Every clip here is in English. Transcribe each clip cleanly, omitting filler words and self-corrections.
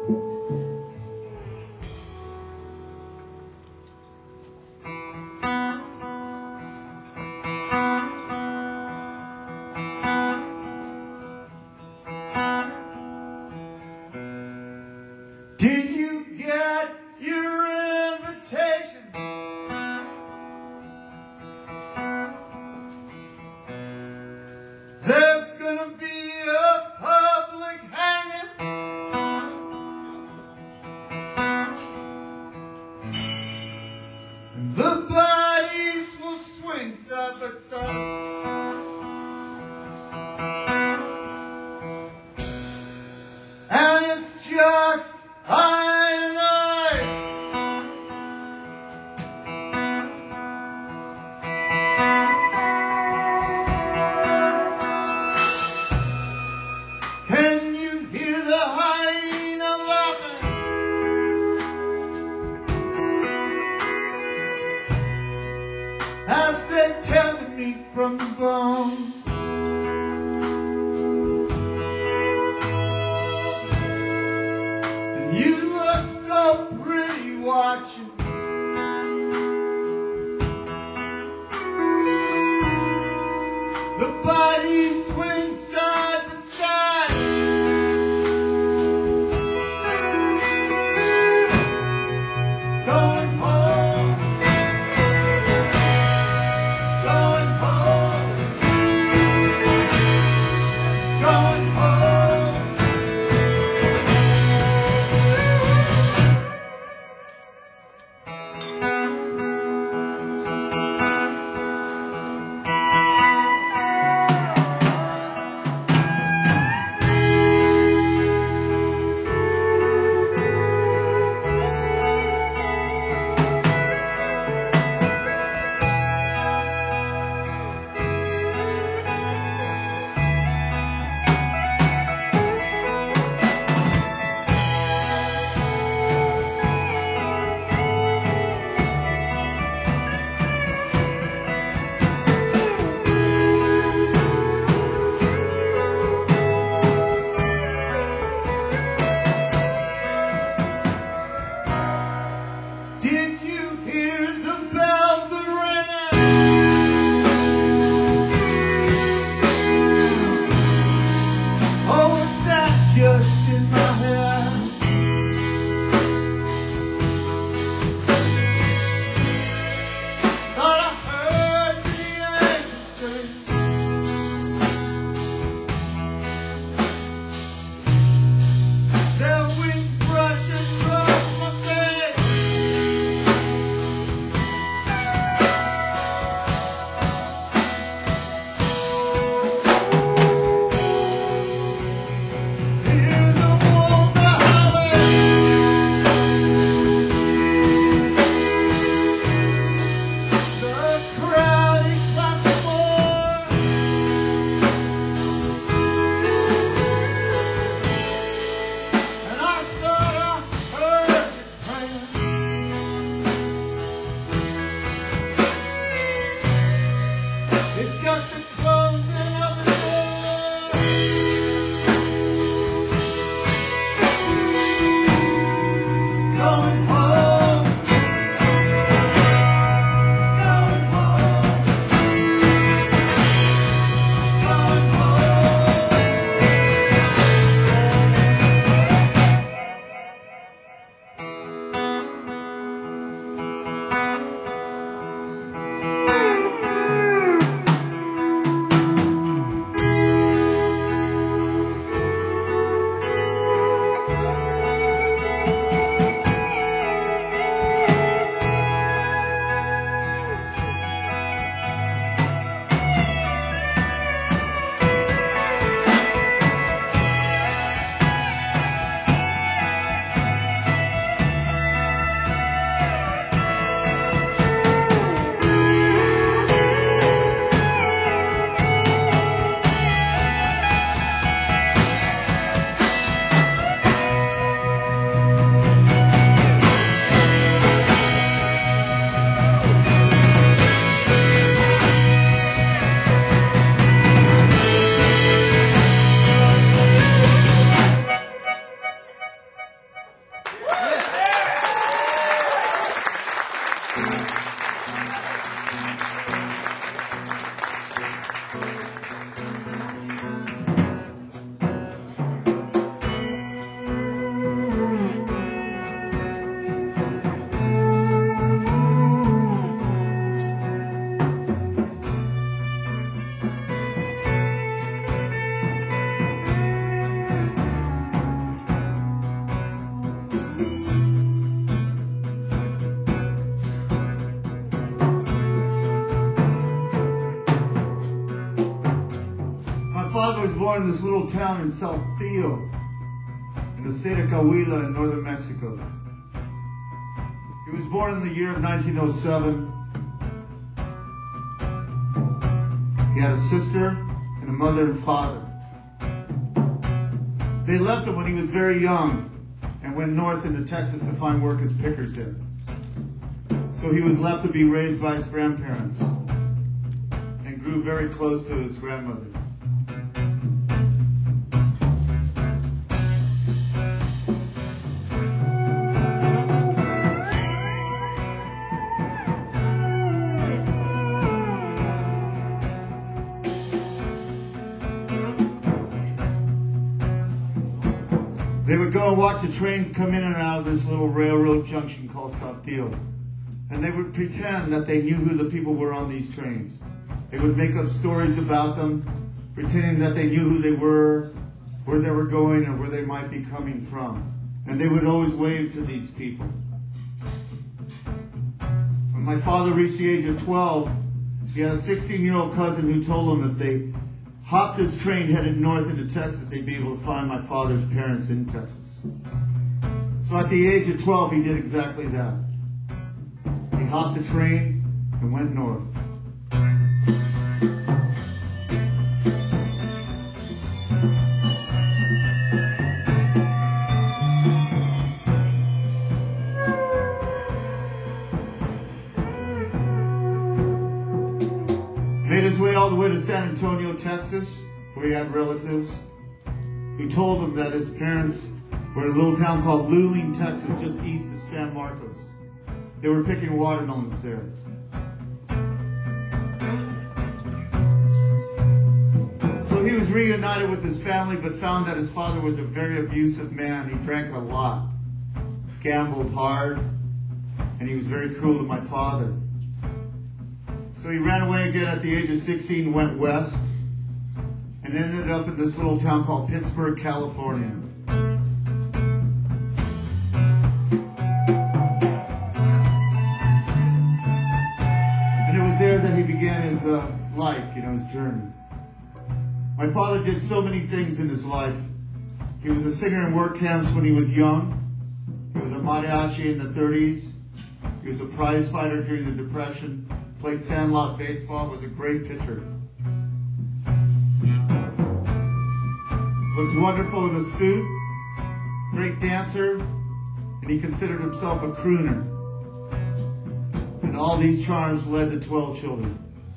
Did you get your invitation? There's gonna be a public hanging, and the bodies will swing side by side. And it's just I and I. Can you hear the hyena laughing? As they tear the meat from the bone. You look so pretty watching. The bodies swing side by side. Going home, going home, going home. Did you hear the bells are ringing? Oh, is that just in my head? Thought I heard the angels sing. Their wings brushing across my face. Hear the wolves born in this little town in Saltillo, in the state of Coahuila in northern Mexico. He was born in the year of 1907. He had a sister and a mother and father. They left him when he was very young and went north into Texas to find work as pickers in. So he was left to be raised by his grandparents and grew very close to his grandmother. They would go and watch the trains come in and out of this little railroad junction called Saltillo. And they would pretend that they knew who the people were on these trains. They would make up stories about them, pretending that they knew who they were, where they were going, or where they might be coming from. And they would always wave to these people. When my father reached the age of 12, he had a 16-year-old cousin who told him if they hopped this train headed north into Texas, they'd be able to find my father's parents in Texas. So at the age of 12, he did exactly that. He hopped the train and went north. Made his way all the way to San Antonio, Texas, where he had relatives who told him that his parents were in a little town called Luling, Texas, just east of San Marcos. They were picking watermelons there. So he was reunited with his family, but found that his father was a very abusive man. He drank a lot, gambled hard, and he was very cruel to my father. So he ran away again at the age of 16, went west, and ended up in this little town called Pittsburg, California. And it was there that he began his life, his journey. My father did so many things in his life. He was a singer in work camps when he was young. He was a mariachi in the 30s. He was a prize fighter during the Depression. Played sandlot baseball, was a great pitcher. Looked wonderful in a suit, great dancer, and he considered himself a crooner. And all these charms led to 12 children.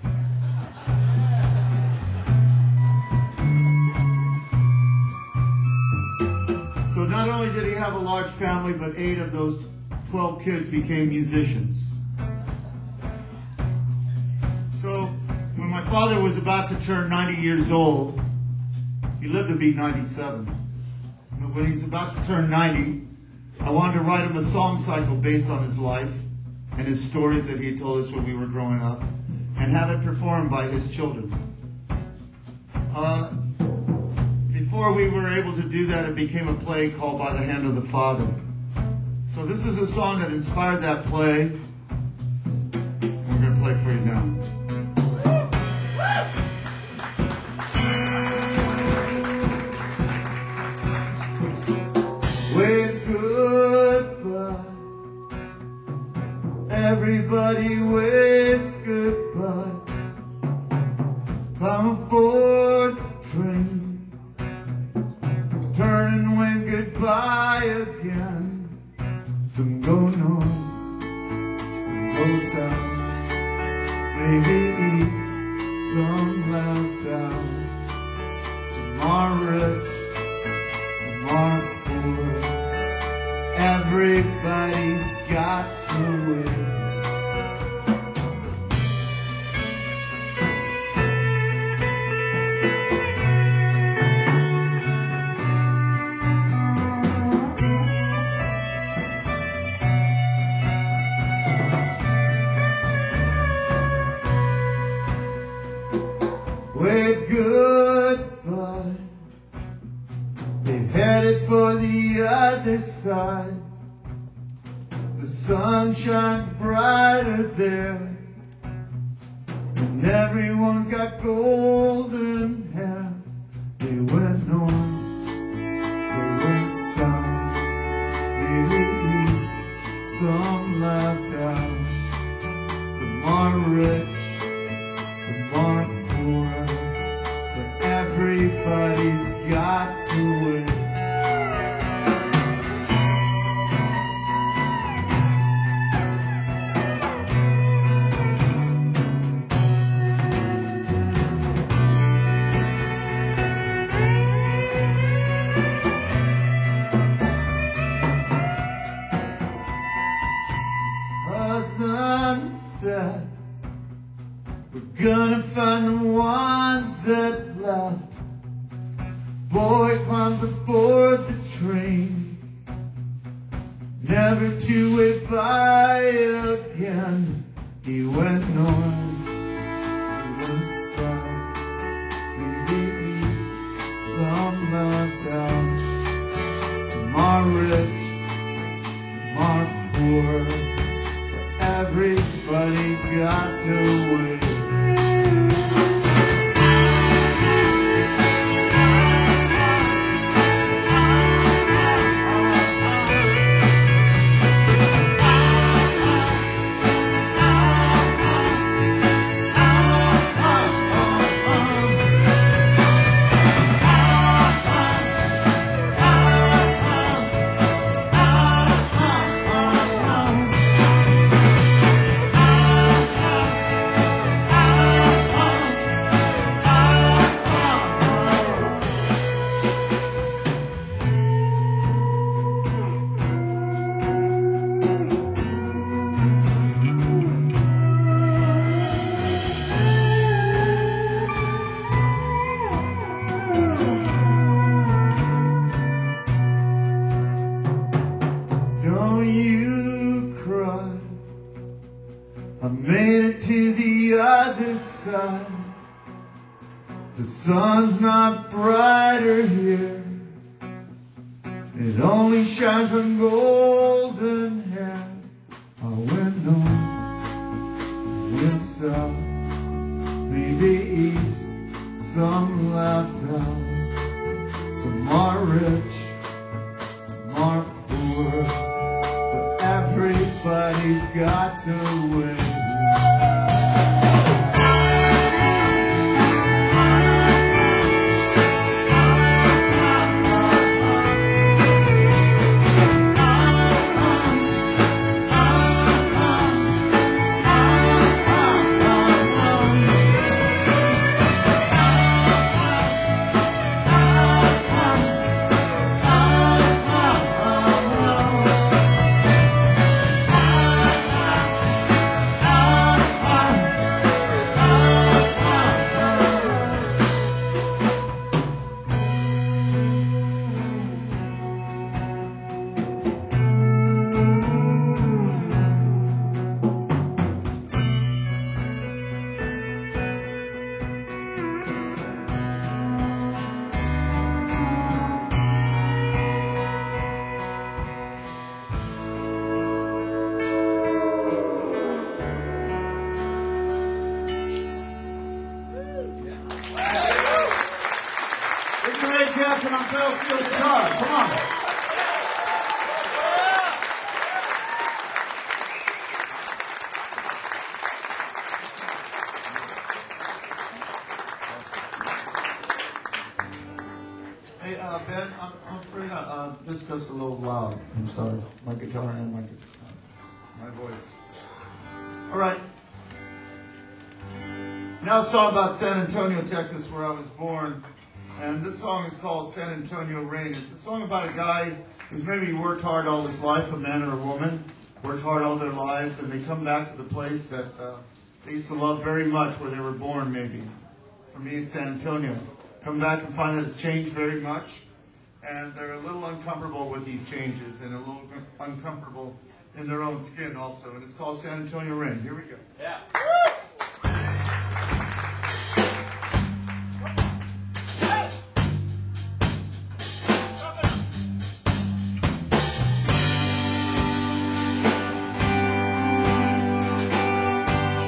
So not only did he have a large family, but 8 of those 12 kids became musicians. So when my father was about to turn 90 years old, he lived to be 97. But when he was about to turn 90, I wanted to write him a song cycle based on his life and his stories that he had told us when we were growing up, and have it performed by his children. Before we were able to do that, it became a play called By the Hand of the Father. So this is a song that inspired that play. We're going to play for you now. Wave goodbye. Everybody waves goodbye. Climb aboard the train. Turn and wave goodbye again. Some go north, some go south, maybe east, some left out. Some are rich, some are poor. Everybody's got to win. Wave goodbye. They've headed for the other side. The sun shines brighter there, and everyone's got golden hair. They went north, they went south, maybe east, some left out. Some are rich, some are poor, but everybody's got to win. Sunset, we're gonna find the ones that left. Boy climbs aboard the train, never to wait by again. He went north, he went south, maybe east, some left out. Some are rich, some are poor, everybody's got to win. Don't you cry, I made it to the other side. The sun's not brighter here, it only shines on golden hair. I went north, went south, maybe east, some left out. Some are rich, some are poor, everybody's got to win. Ray Jackson on pedal steel guitar. Come on. Hey, Ben, I'm afraid this stuff's a little loud. I'm sorry. My guitar and my voice. All right. Now a song about San Antonio, Texas, where I was born. And this song is called San Antonio Rain. It's a song about a guy who's maybe worked hard all his life, a man or a woman, worked hard all their lives, and they come back to the place that they used to love very much, where they were born maybe. For me, it's San Antonio. Come back and find that it's changed very much, and they're a little uncomfortable with these changes, and a little uncomfortable in their own skin also. And it's called San Antonio Rain. Here we go. Yeah.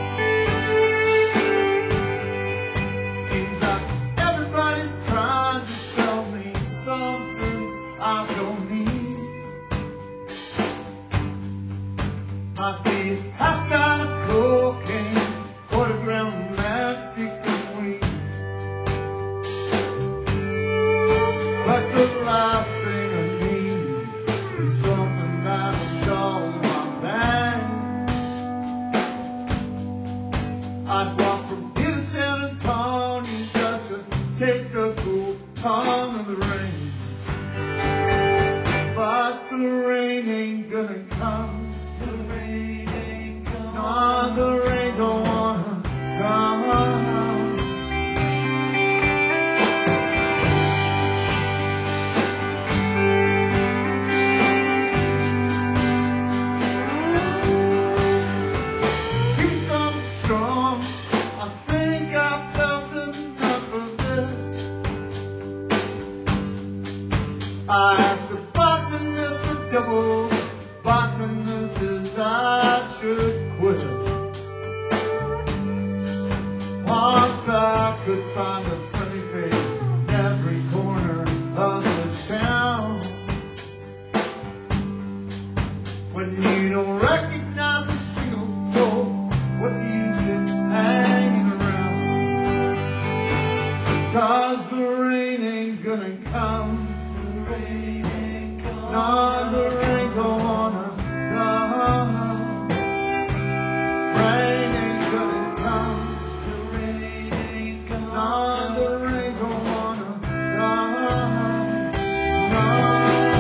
Seems like everybody's trying to me. Might be half pound of cocaine, quarter-gram of Mexican weed. But the last thing I need is something that'll dull my pain. I'd walk from here to San Antonio just to taste the cool tongue of the rain. But the rain ain't gonna come. The rain ain't coming. No, the rain don't wanna come. Keep something strong. I think I felt enough of this. I asked the bartender for doubles. Bartender says I should quit. Once I could find a friendly face in every corner of this town. When you don't recognize a single soul, what's the use in hanging around? 'Cause the rain ain't gonna come. The rain ain't coming. No, the rain don't wanna come. Rain ain't gonna come. The rain ain't coming. No, the rain don't wanna come. No.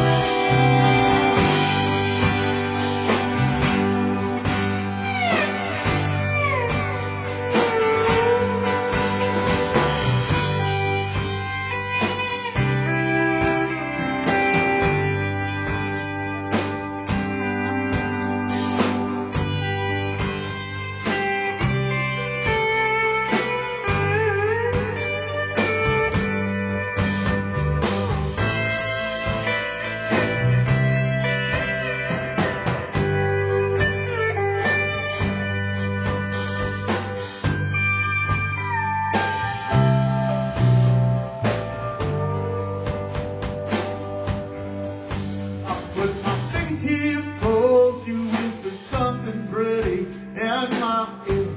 Put my finger to your pulse, you whispered something pretty in my ear.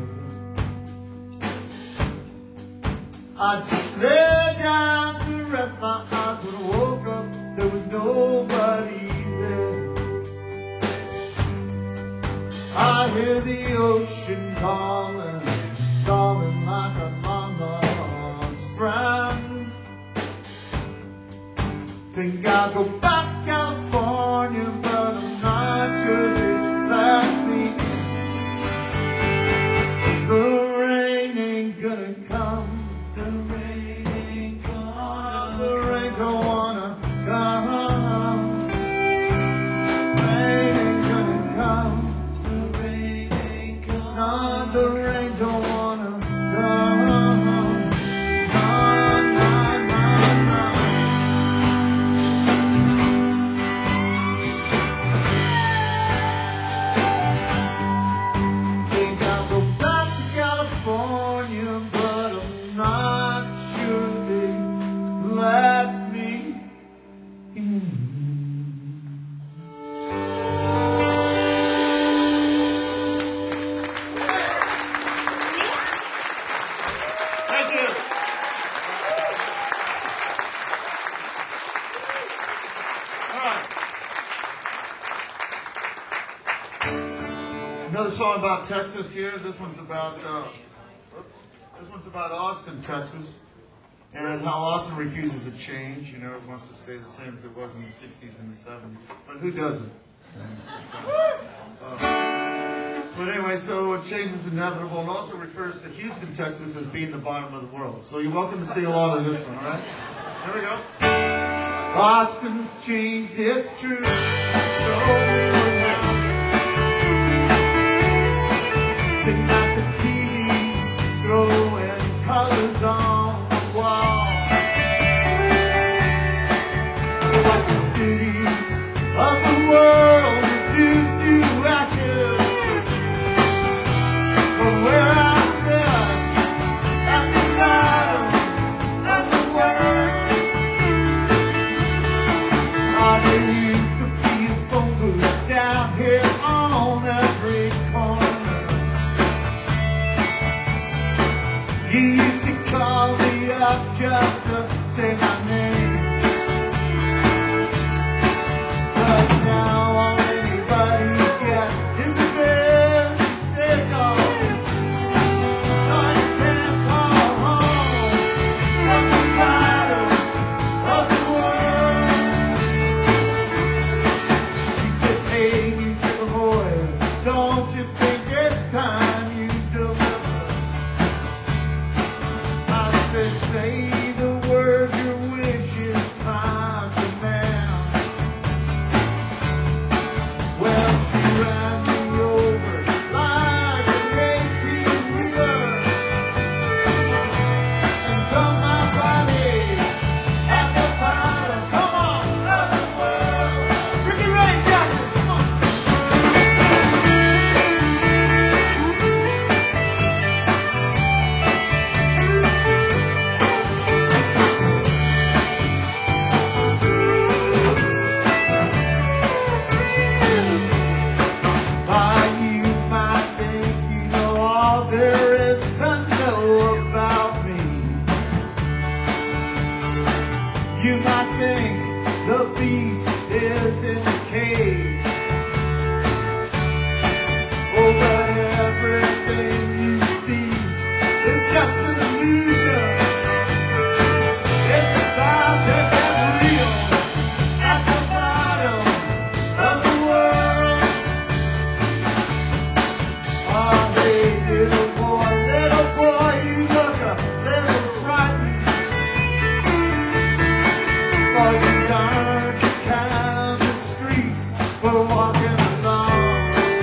I just lay down to rest my eyes. When I woke up, there was nobody there. I hear the ocean calling, calling like a long-lost friend. Think I'll go back to California, but I'm not sure they let me. The rain ain't gonna come. The rain ain't coming. The rain don't wanna come. Rain ain't gonna come. The rain ain't coming. No, the rain don't wanna come. But I'm not sure they let me in. Thank you. All right. Another song about Texas here. This one's about This one's about Austin, Texas, and how Austin refuses to change. You know, it wants to stay the same as it was in the 60s and the 70s. But who doesn't? But anyway, so change is inevitable, and also refers to Houston, Texas as being the bottom of the world. So you're welcome to sing along to this one, all right? Here we go. Austin's changed, it's true. Tonight the TV's throwing colors on the wall. But the cities of the world reduced to ashes. From where I sit at the bottom of the world, I used to be a phone booth down here on every corner. You used to call me up just to say my name. But now all anybody gets is a busy signal. No, you can't call home from the bottom of the world. He said, hey, newspaper boy, don't you think it's time you deliver? I said, say the word, your wish is my command. Well, she ran me over like an 18-wheeler and dumped my body at the bottom, come on, of the world. Ricky Ray Jackson, come on. Why you might think you know all there is to know about me. You might think the beast is in the cage. Oh, but everything you see is just an illusion. It's about to get real at the bottom of the world. Oh, hey, little boy, you look a little frightened. For you aren't the kind of streets for walking along.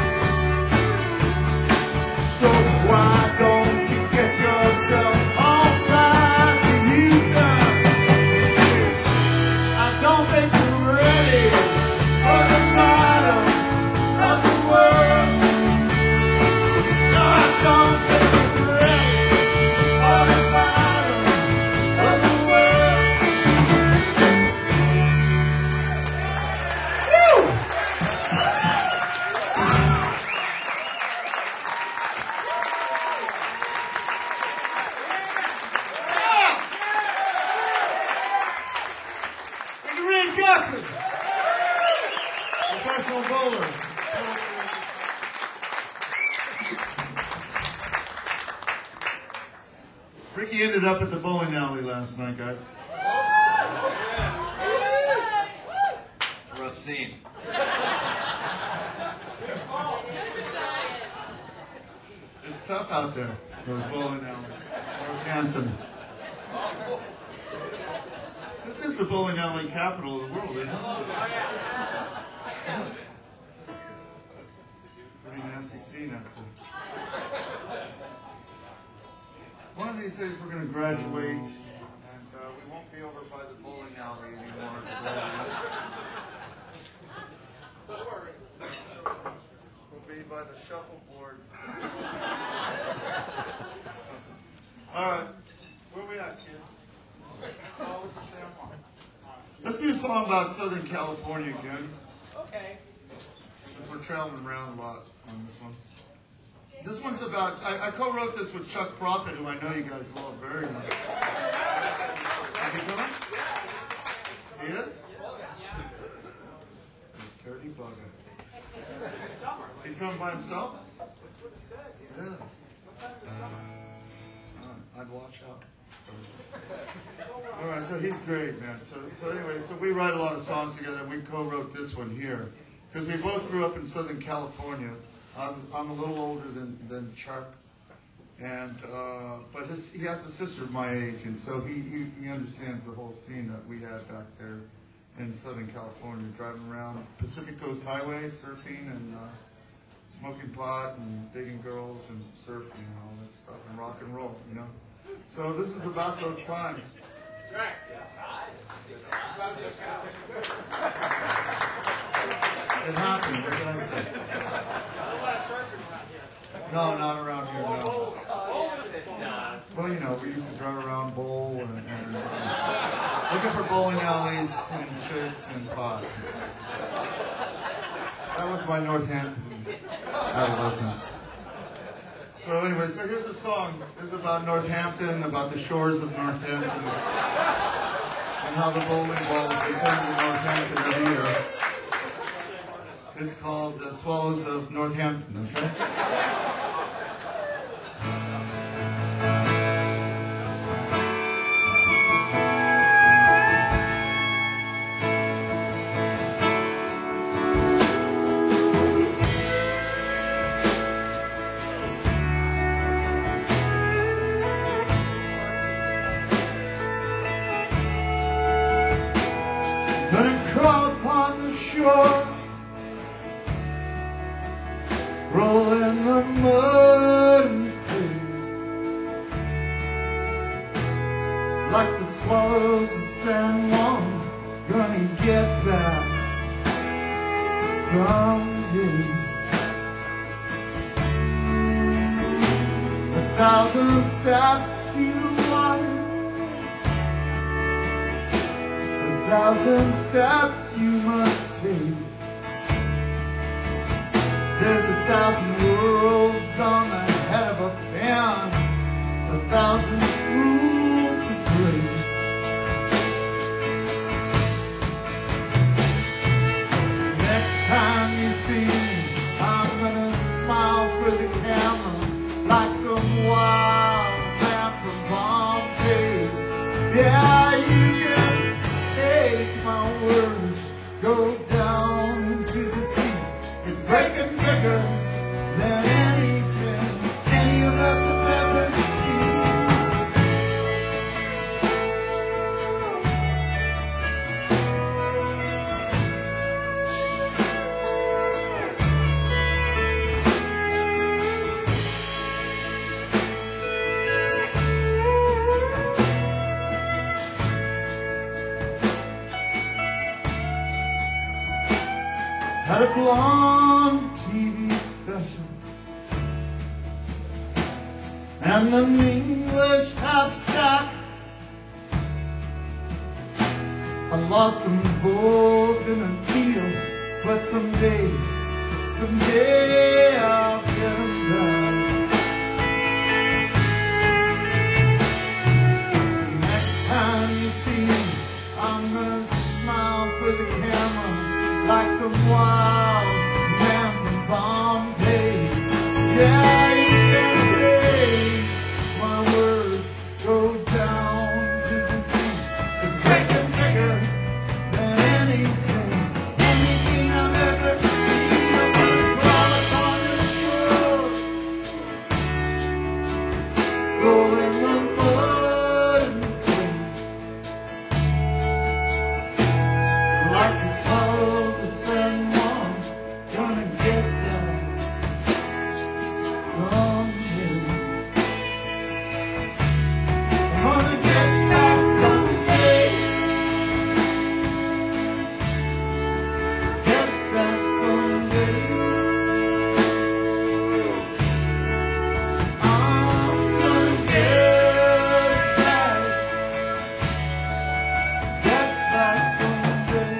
So why don't you get yourself on back to Houston? I don't think you're ready for the bottom of the world. No, I don't think you're ready for the bottom of the world. Woo! Ricky Ray Jackson, professional bowler. Ricky ended up at the bowling alley last night, guys. It's a rough scene. It's tough out there, those bowling alleys. Northampton. This is the bowling alley capital of the world, isn't it? Pretty nasty scene out there. One of these days we're going to graduate, and we won't be over by the bowling alley anymore. We'll be by the shuffleboard. All right, where we at, kids? Let's do a song about Southern California again. Okay. Since we're traveling around a lot on this one. This one's about, I co-wrote this with Chuck Prophet, who I know you guys love very much. Is he coming? He is? Dirty bugger. He's coming by himself? Really? I'd watch out. All right, so he's great, man. So anyway, so we write a lot of songs together, and we co-wrote this one here. Because we both grew up in Southern California. I'm a little older than Chuck, and but he has a sister of my age, and so he understands the whole scene that we had back there in Southern California, driving around Pacific Coast Highway, surfing and smoking pot and digging girls and surfing and all that stuff and rock and roll, you know. So this is about those times. That's right. It happened. What can I say? No, not around here. No. Well, you know, we used to drive around, bowl, and look looking for bowling alleys and churches and pot. That was my Northampton adolescence. So anyway, so here's a song. This is about Northampton, about the shores of Northampton, and how the bowling ball returns to Northampton every year. It's called The Swallows of Northampton, okay? Gonna crawl upon the shore, roll in the mud and clay, like the swallows of San Juan. Gonna get back someday. 1,000 steps to the water, 1,000 steps you must take. There's 1,000 worlds on the head of a pen, 1,000 rules to break. Next time you see me, I'm gonna smile for the camera like some wild man from Pompeii. Yeah, you can take my words, go down to the sea. It's breaking bigger than anything any of us have ever seen. Had a blonde TV special and an English half-stack. I lost them both in a deal, but someday I'll get them back. Next time you see me, I'm gonna smile for the camera like some wild man from Pompeii. Yeah, you can take my word, go down to the sea. It's breaking bigger than anything I've ever seen. I'm gonna crawl upon the shore, roll in the mud and clay, like the swallows of San Juan. Gonna get there someday. I'm gonna get back someday. Get back someday. I'm gonna get back someday.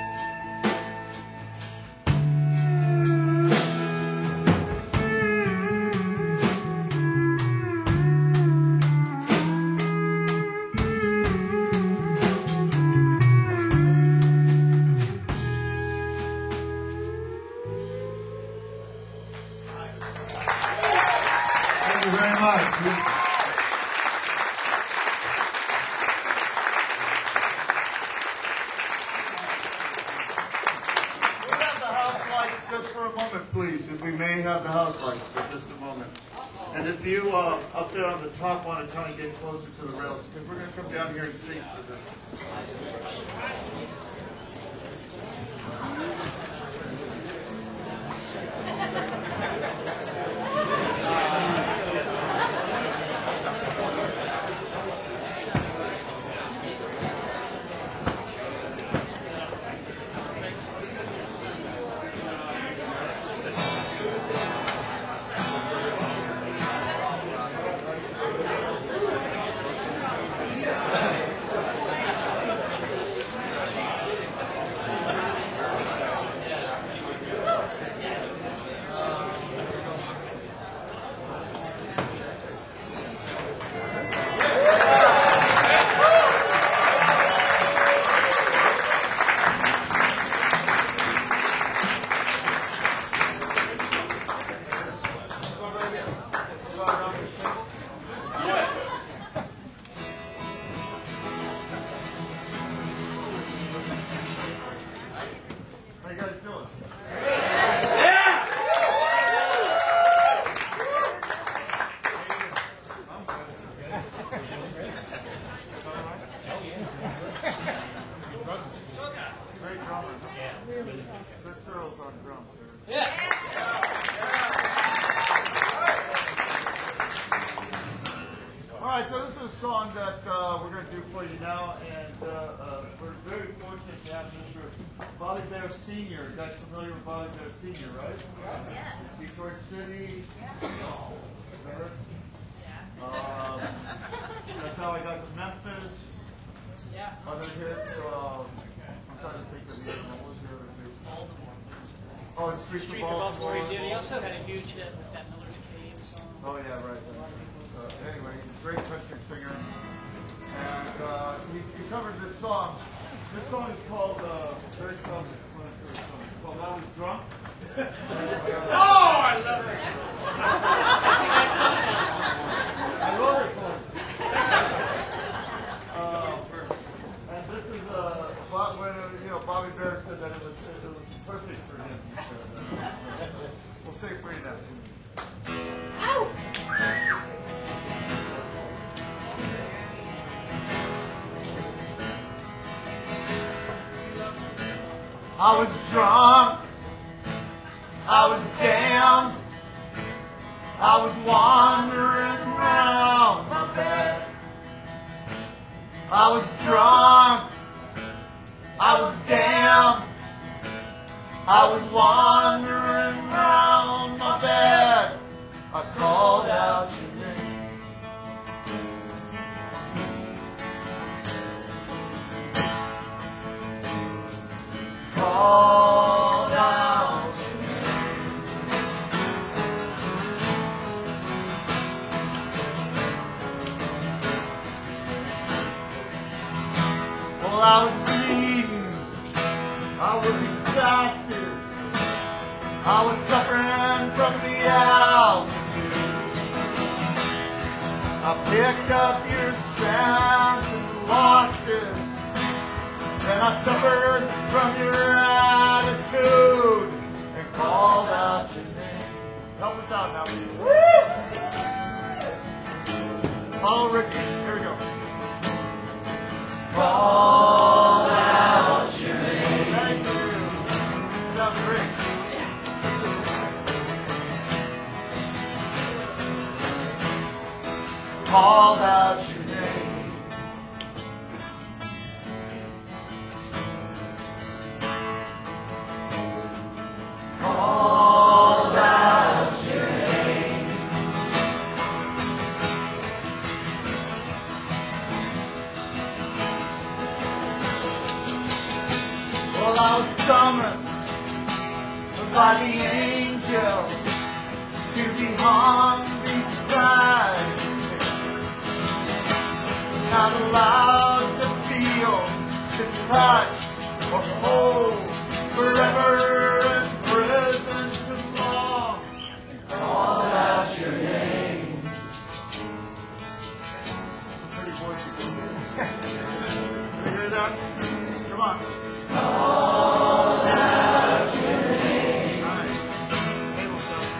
Thank you very much. We have the house lights just for a moment, please. If we may have the house lights for just a moment. And if you up there on the top want to kind of get closer to the rails, because we're going to come down here and sing for this. How you guys doing? Great drummer. Chris Searle's on drums. All right, so this is a song that we're going to do for you now, and we're very fortunate to have Mr. Bobby Bear Sr. You guys familiar with Bobby Bear Sr., right? Yeah. Detroit City. That's how I got to Memphis. Yeah. Other hits. I'm trying to think of the other one. What was the other two? Oh, it's Streets of Baltimore. Yeah, they also had a huge hit with that Miller's Cave song. Oh, yeah, right. Anyway, he's a great country singer. And he covered this song. This song is called, very self-explanatory song. It's called I Was Drunk. Oh, I love it. I wrote it for him. And this is when Bobby Bear said that it was perfect for him. He said, we'll say it for you now. I was drunk, I was damned, I was wandering around my bed. I was drunk, I was damned, I was wandering around my bed. I called out your name. Called out your name. Well, I was bleeding, I was exhausted, I was suffering from the altitude. I picked up your sound and lost it. And I suffered from your attitude and called out your name. Help us out now. Follow Ricky. Here we go. Called out your name. Thank you. Sounds great. Called out your name. Called out your name. Well, I was summoned by the angel to be hung beside me. Not allowed to feel, to touch, or hold forever. Call out your name. Pretty voice. You hear that? Come on. Call out your name. Nice. Table sounds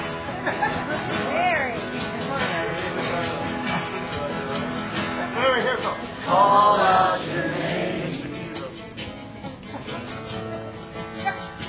Very. Here we go. Call out your name.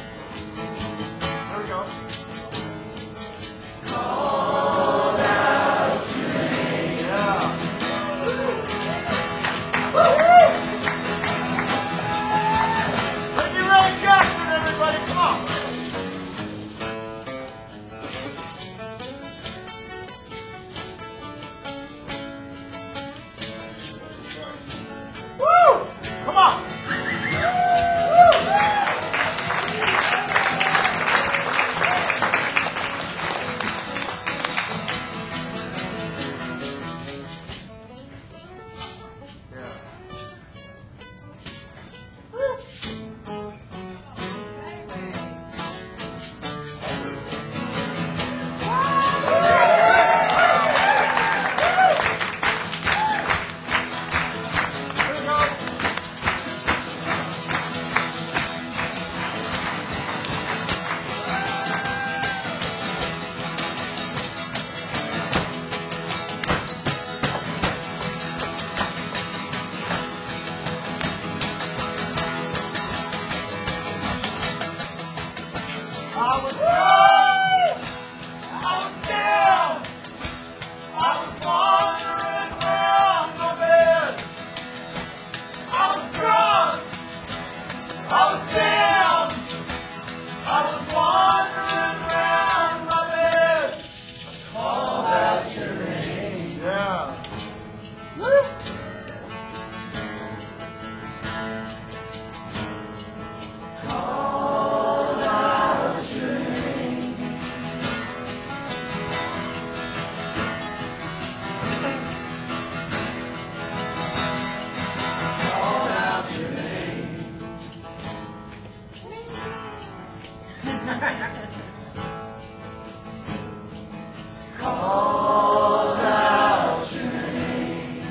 Called out your name.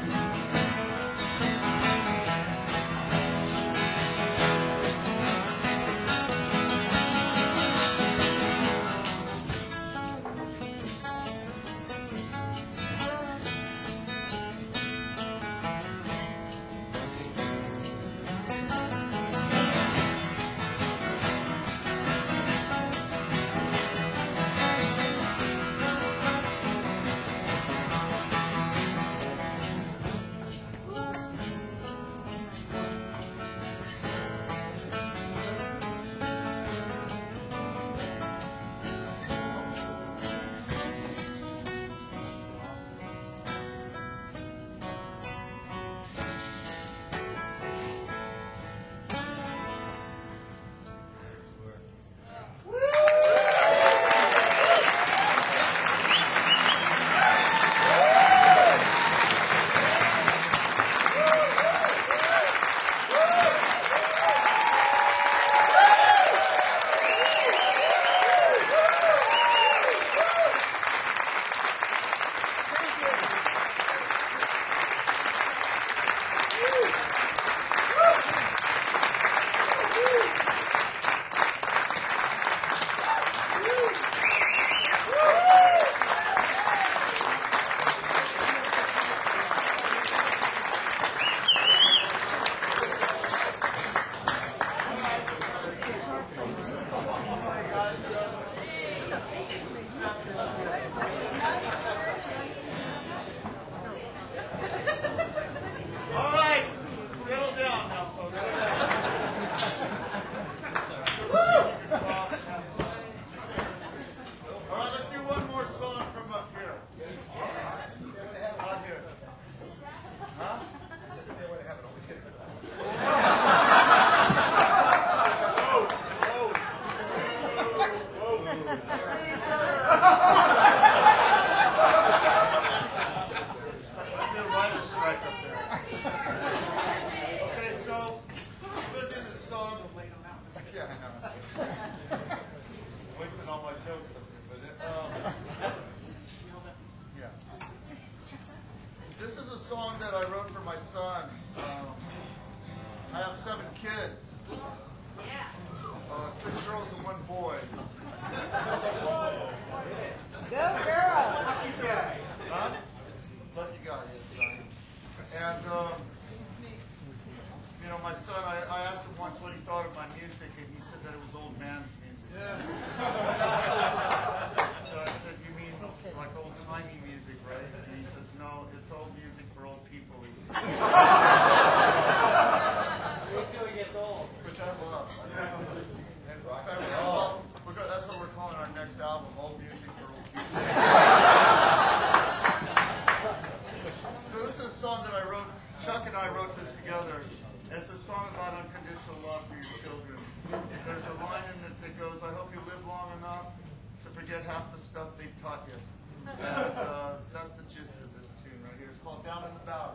All right, settle down now, folks. All right, let's do one more song from up here. Out here. Huh? Writer's strike up there. Okay, so we're gonna do this song. Yeah, I know. Wasting all my jokes up here, but yeah. This is a song that I wrote for my son. I have 7 kids. 6 girls and 1 boy. Go girl! Huh? Lucky guy, yes, son. And, you know, my son, I asked him once what he thought of my music, and he said that it was old man's music. So I said, you mean like old-timey music, right? And he says, no, it's old music for old people. He said. Wait till he gets old. Which I love. And that's what we're calling our next album, Old Music for Old People. So this is a song that I wrote, Chuck and I wrote this together. And it's a song about unconditional love for your children. There's a line in it that goes, I hope you live long enough to forget half the stuff they've taught you. And that's the gist of this tune right here. It's called Down in the Bower.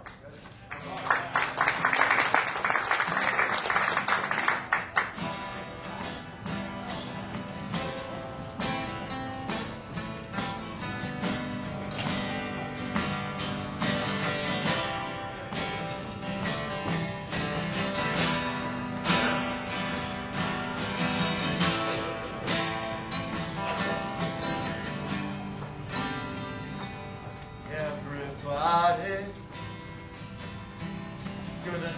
Everybody's gonna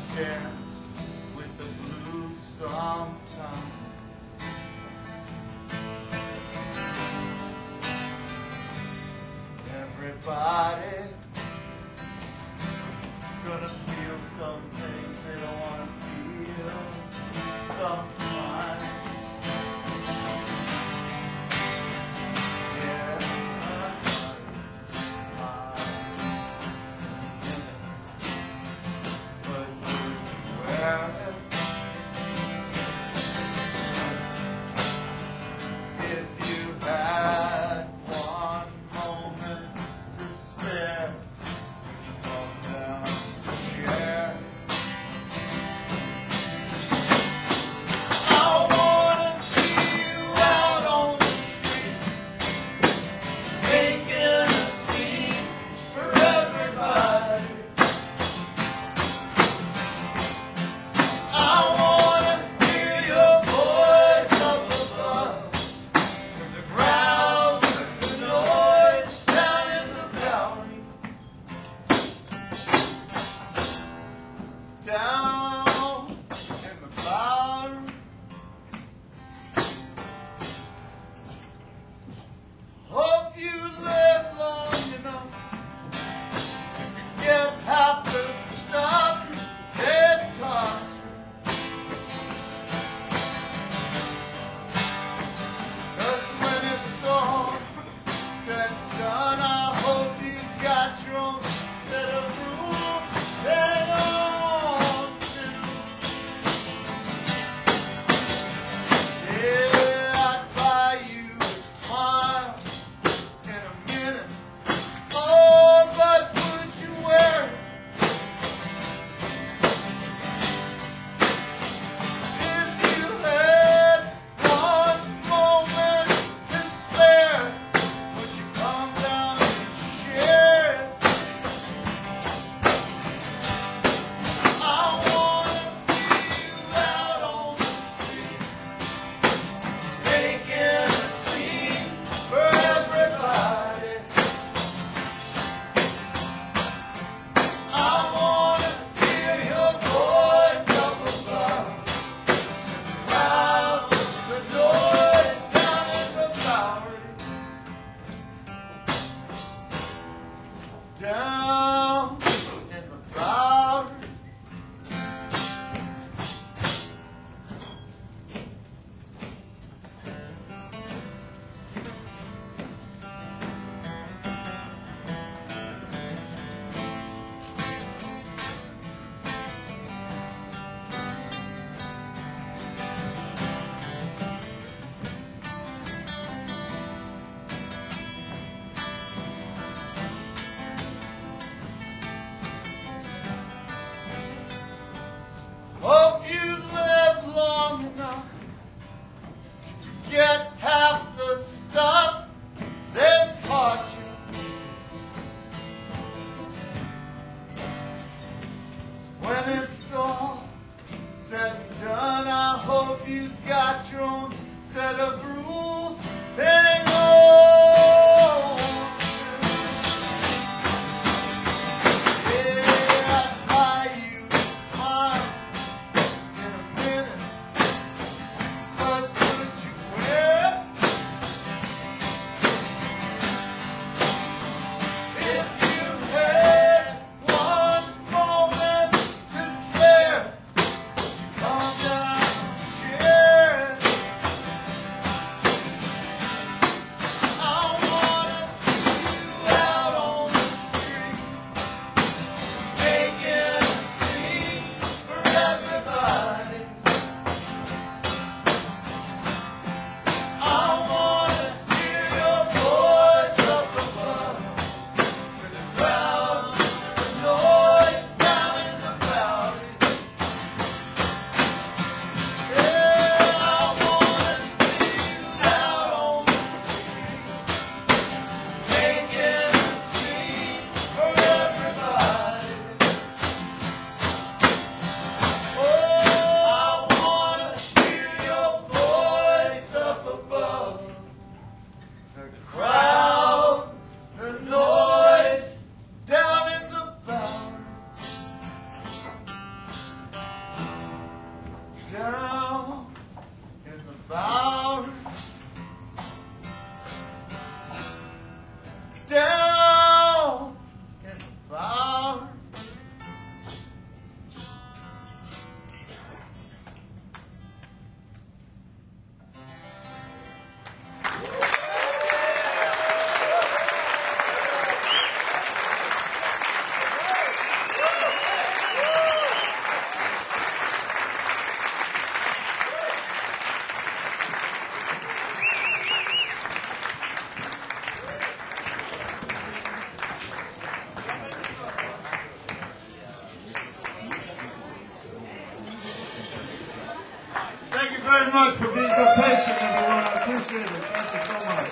very much for being so patient, everyone. I appreciate it. Thank you so much.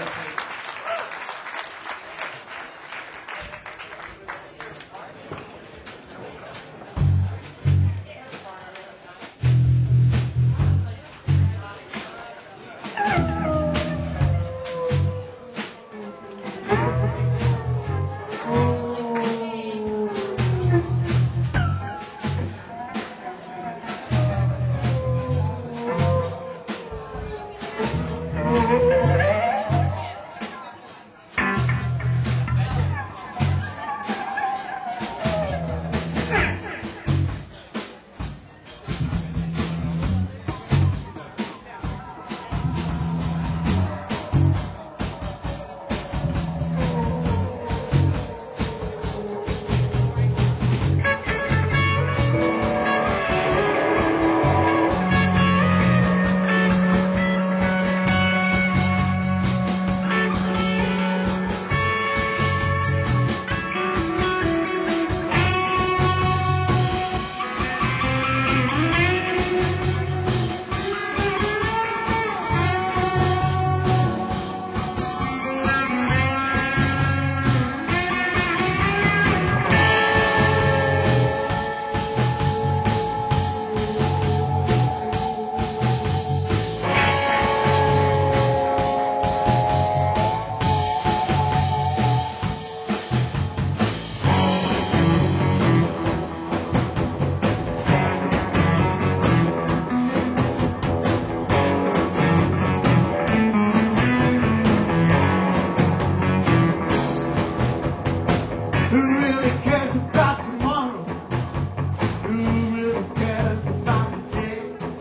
Who really cares about tomorrow? Who really cares about today?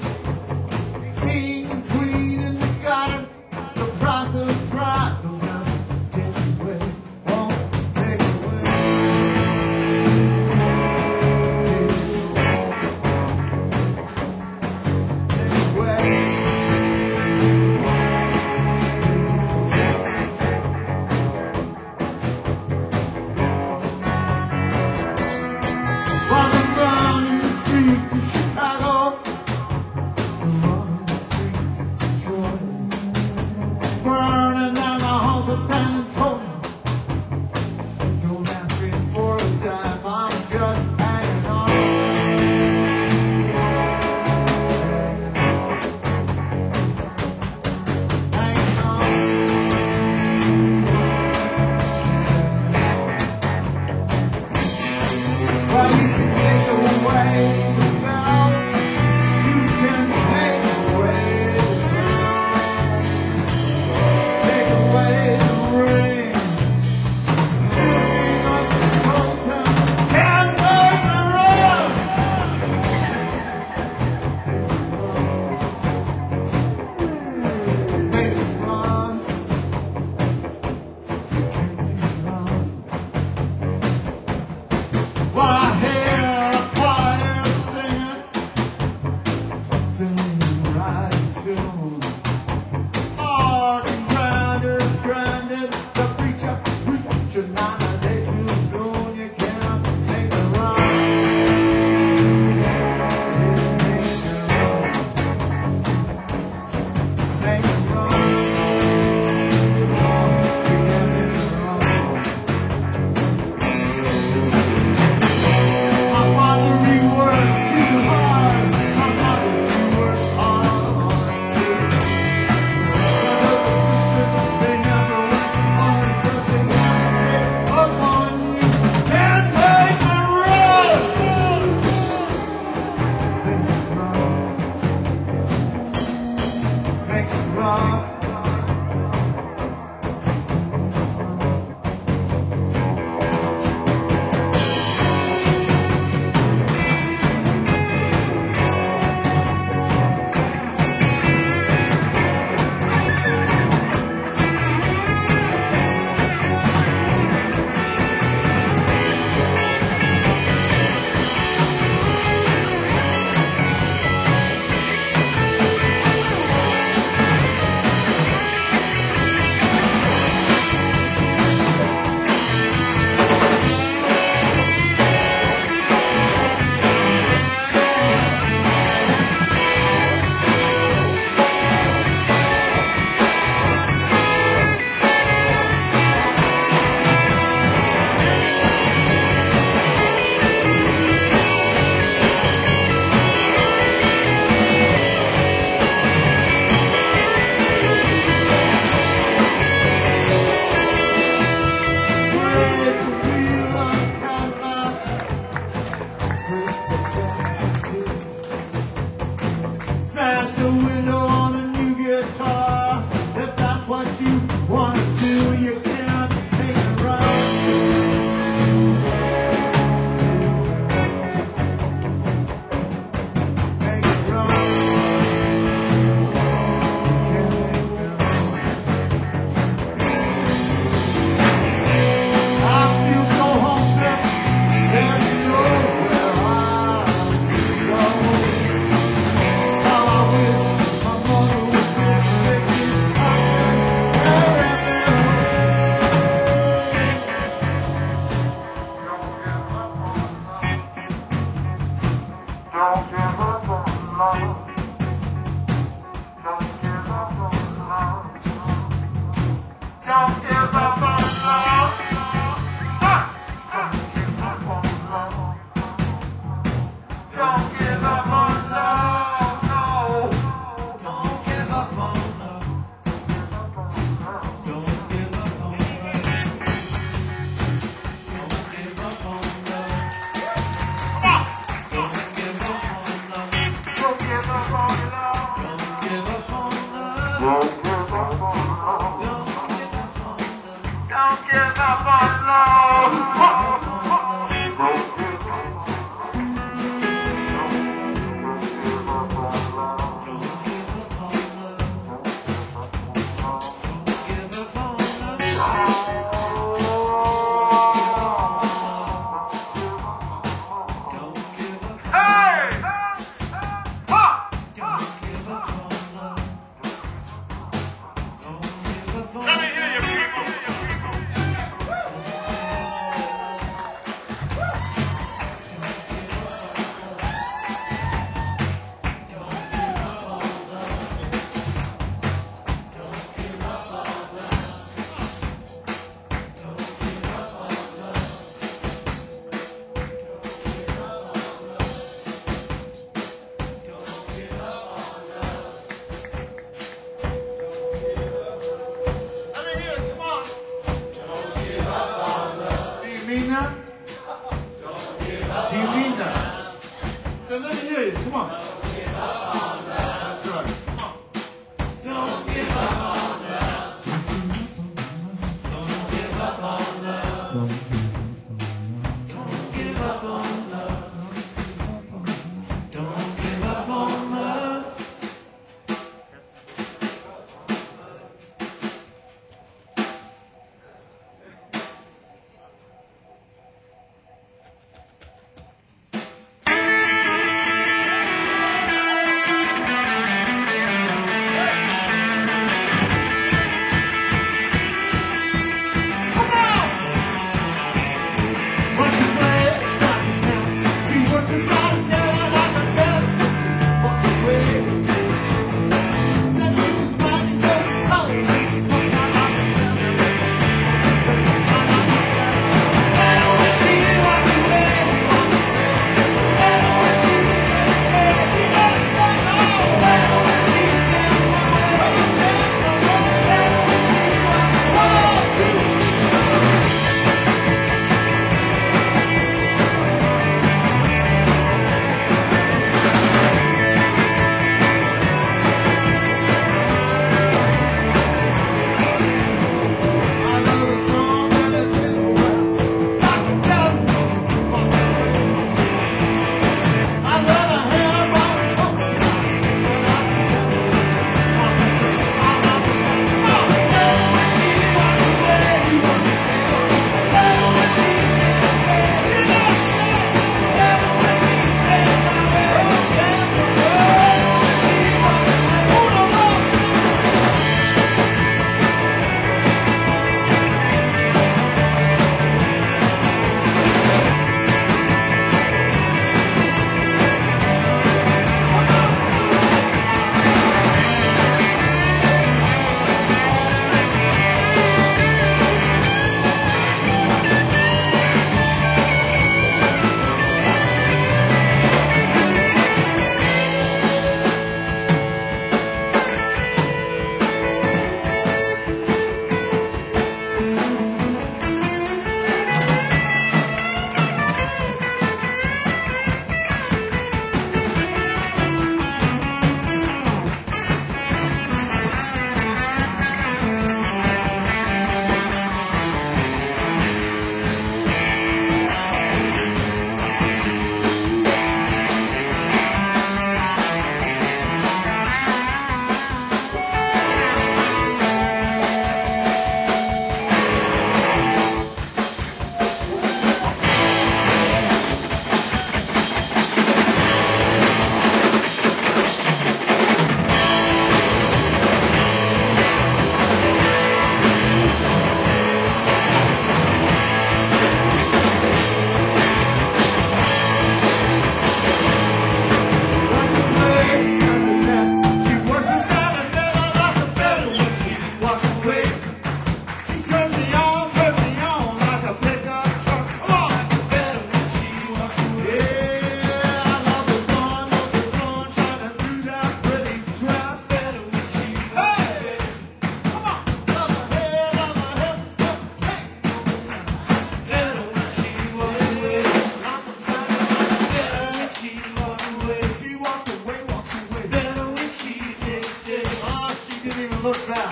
King and queen in the garden, the price of pride don't have to take away, won't take away. Take away. Walking down in the streets of Chicago, running the streets of Detroit, burning down the halls of San Antonio. Don't ask me for a dime, I'm just hanging on. Hanging on. Well, you can take away the bell. You can take away the bell. Take away the ring. Sitting on the sultan can't make the run. Make it run. Well, I hear a choir singing the right tune. Organ grinders grinding, the preacher not a day too soon. You can't make the run. Make the run. You can't make the run. My father, he worked too hard. My mother, she worked hard. My brothers and sisters, they never went home because they never gave up on you. Can't make me run. Make it run. Make it run. Don't give up on love. Let me hear you, people.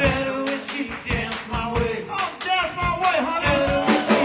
Better when she danced my way. Oh, dance my way, honey. Better when she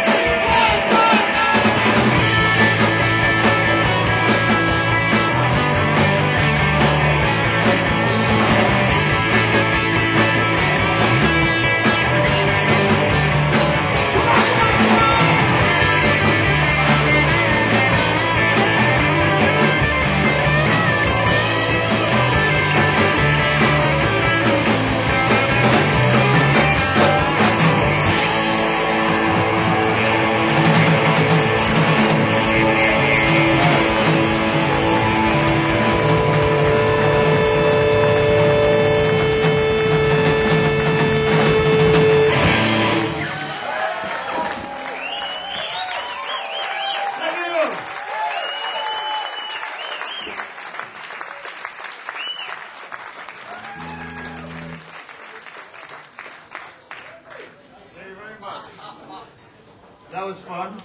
Thank you. Thank you very much. That was fun.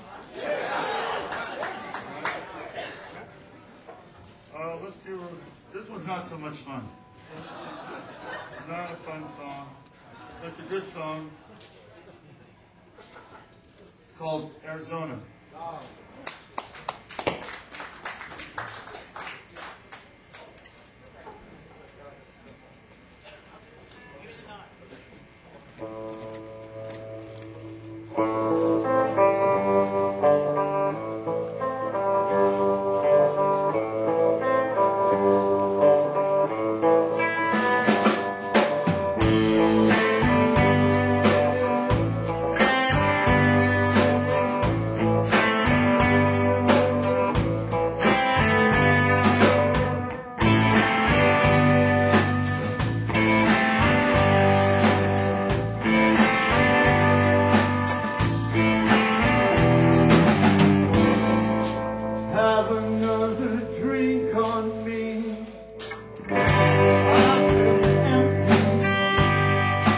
Let's do. This one's not so much fun. It's not a fun song. But it's a good song. It's called Arizona. Have another drink on me. I've been empty.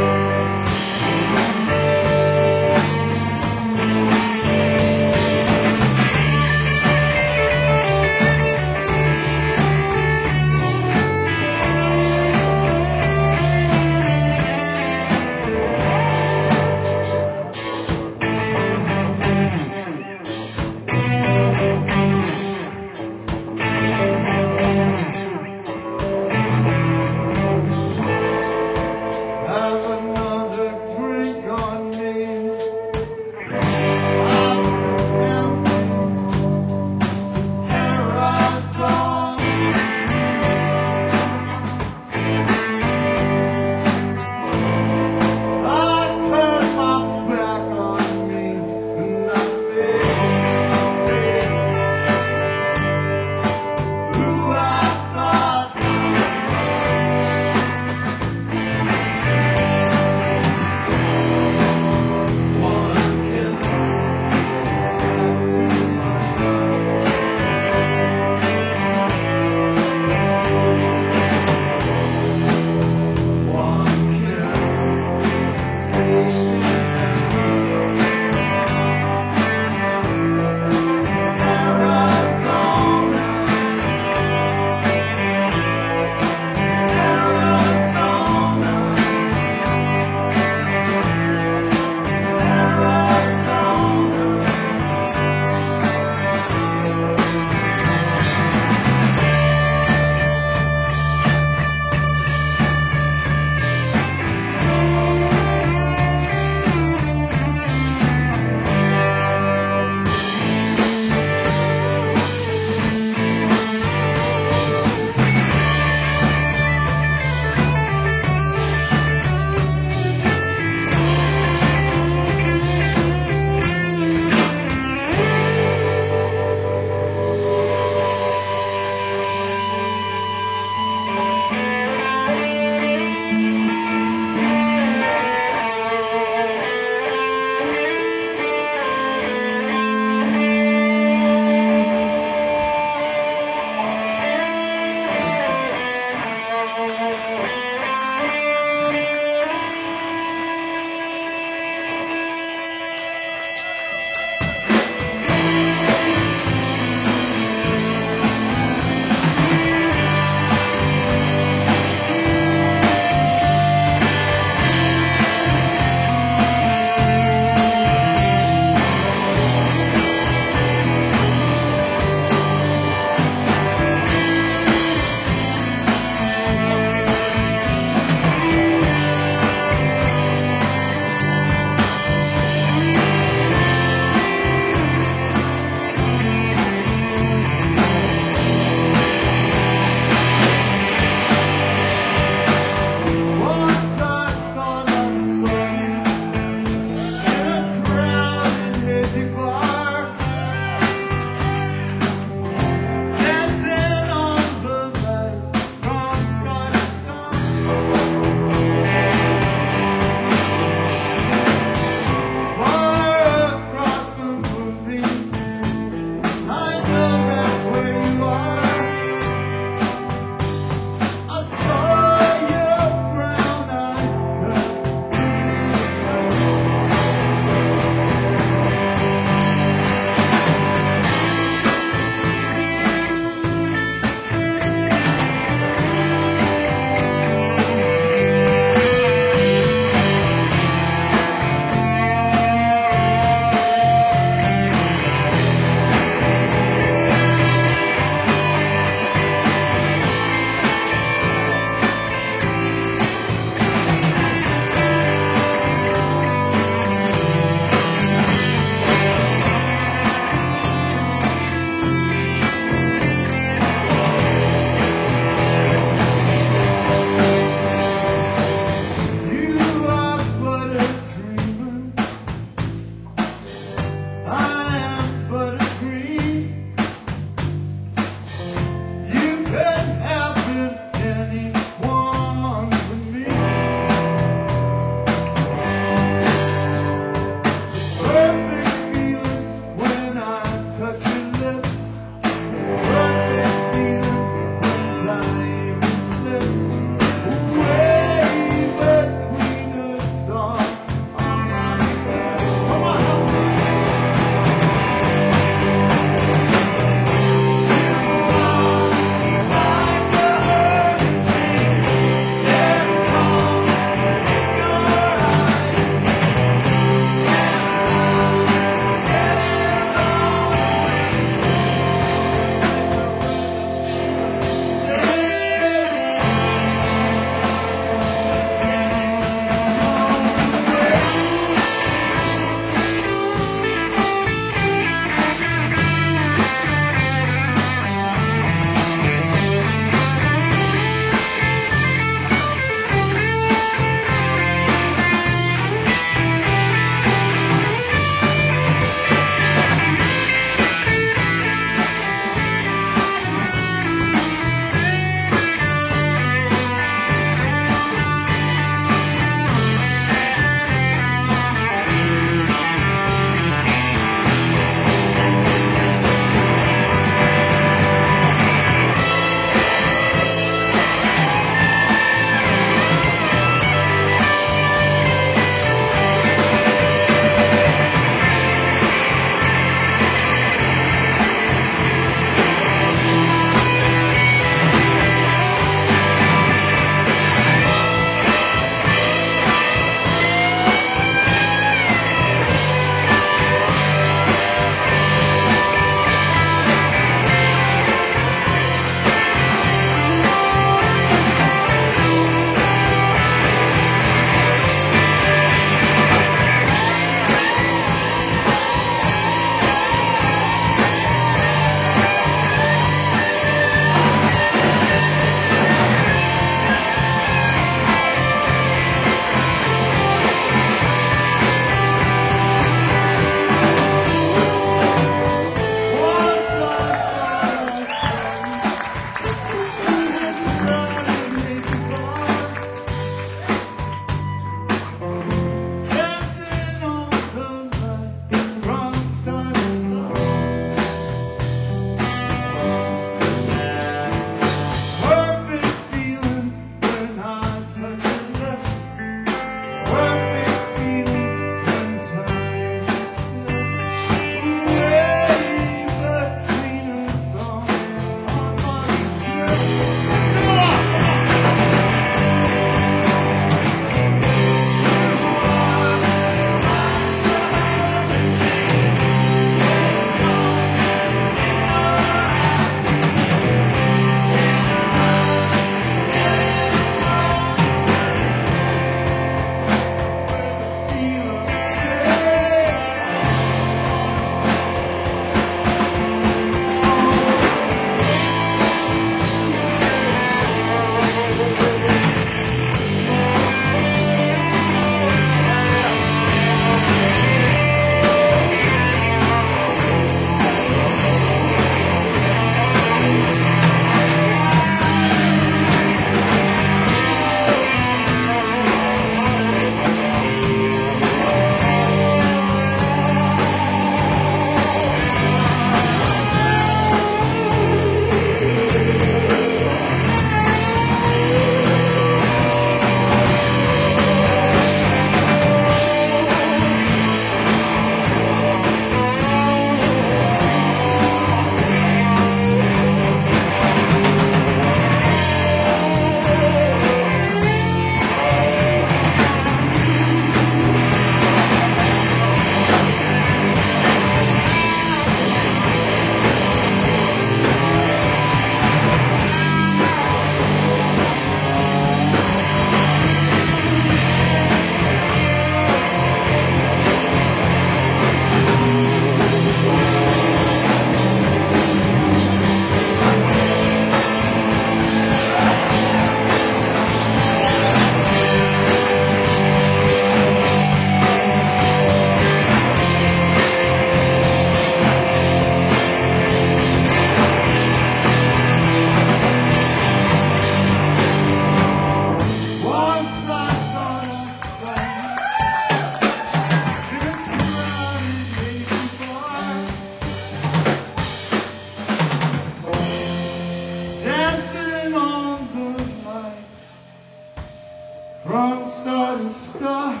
From start to start.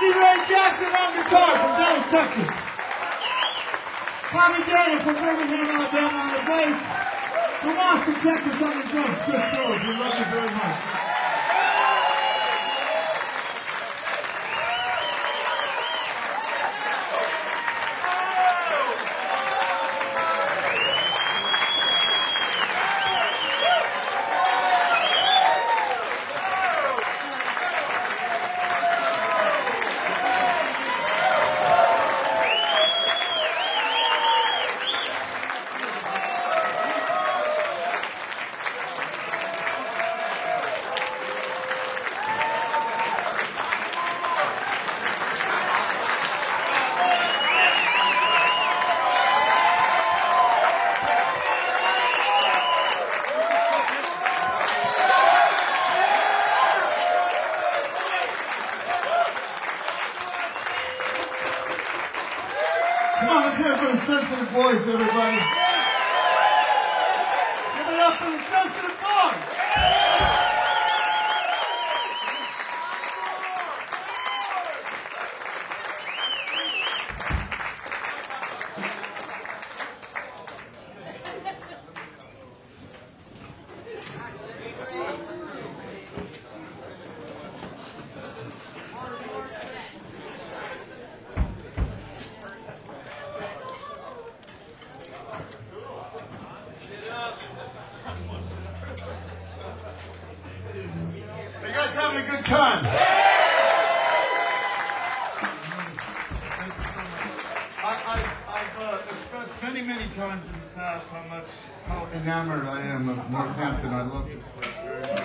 Andy Ray Jackson on guitar from Dallas, Texas. Bobby Daniel from Birmingham, Alabama on the bass. From Austin, Texas on the drums, Chris Soles. We love you very much. Come on, let's hear it for the Sensitive Boys, everybody. Give it up for the Sensitive Boys. Are you guys having a good time? I've expressed many times in the past how enamored I am of Northampton. I love this place very much.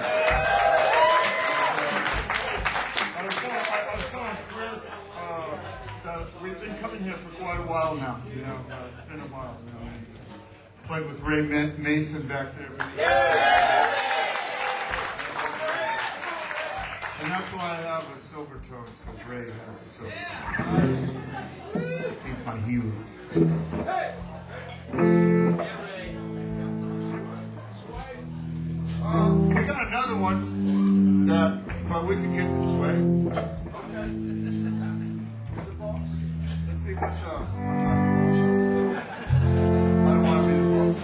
I was telling Chris that we've been coming here for quite a while now. You know, it's been a while. You know, played with Ray Mason back there. And that's why I have a silver toes, because Ray has a silver toe. He's my hero. We got another one that, but we can get this way. Let's see what's up. I don't want to be the ball.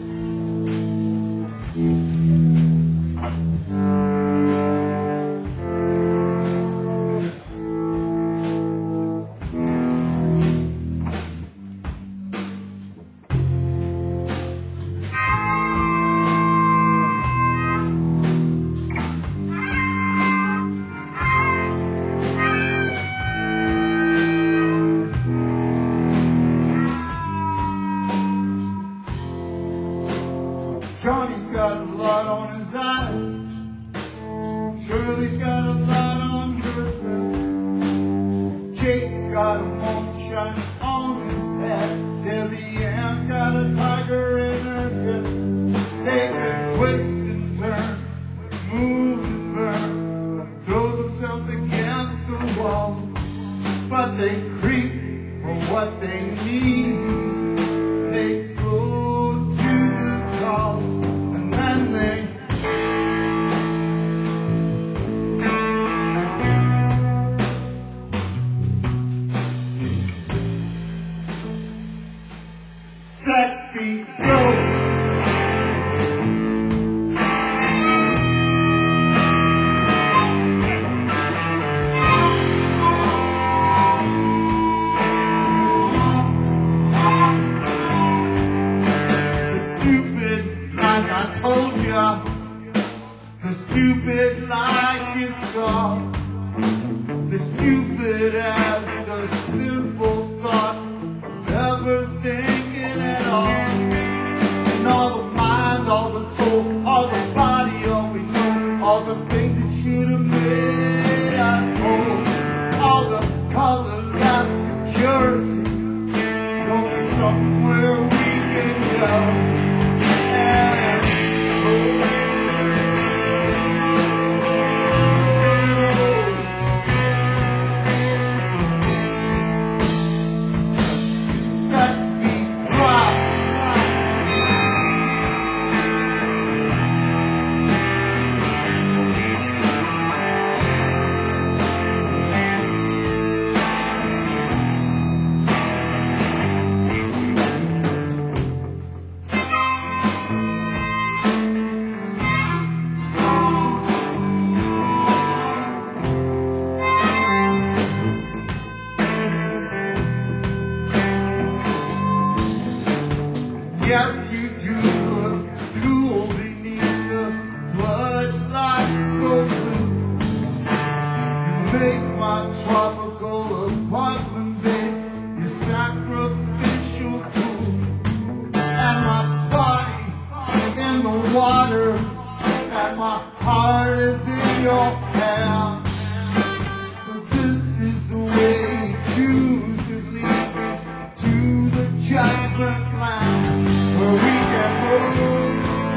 Johnny's got a lot on his eyes. Shirley's got a lot on her lips. Jake's got a moonshine on his head. Debbie Ann's got a tiger in her hips. They can twist and turn, move and burn, throw themselves against the wall, but they creep for what they need. They explode to the call, and then they sex beat go. I told ya, the stupid like you saw, the stupid as the simple thought of ever thinking at all. And all the mind, all the soul, all the body, all we know, all the things that should have made us whole, all the colorless security, there's only somewhere we can go. down. So this is the way you choose to lead me to the judgment land where we can move.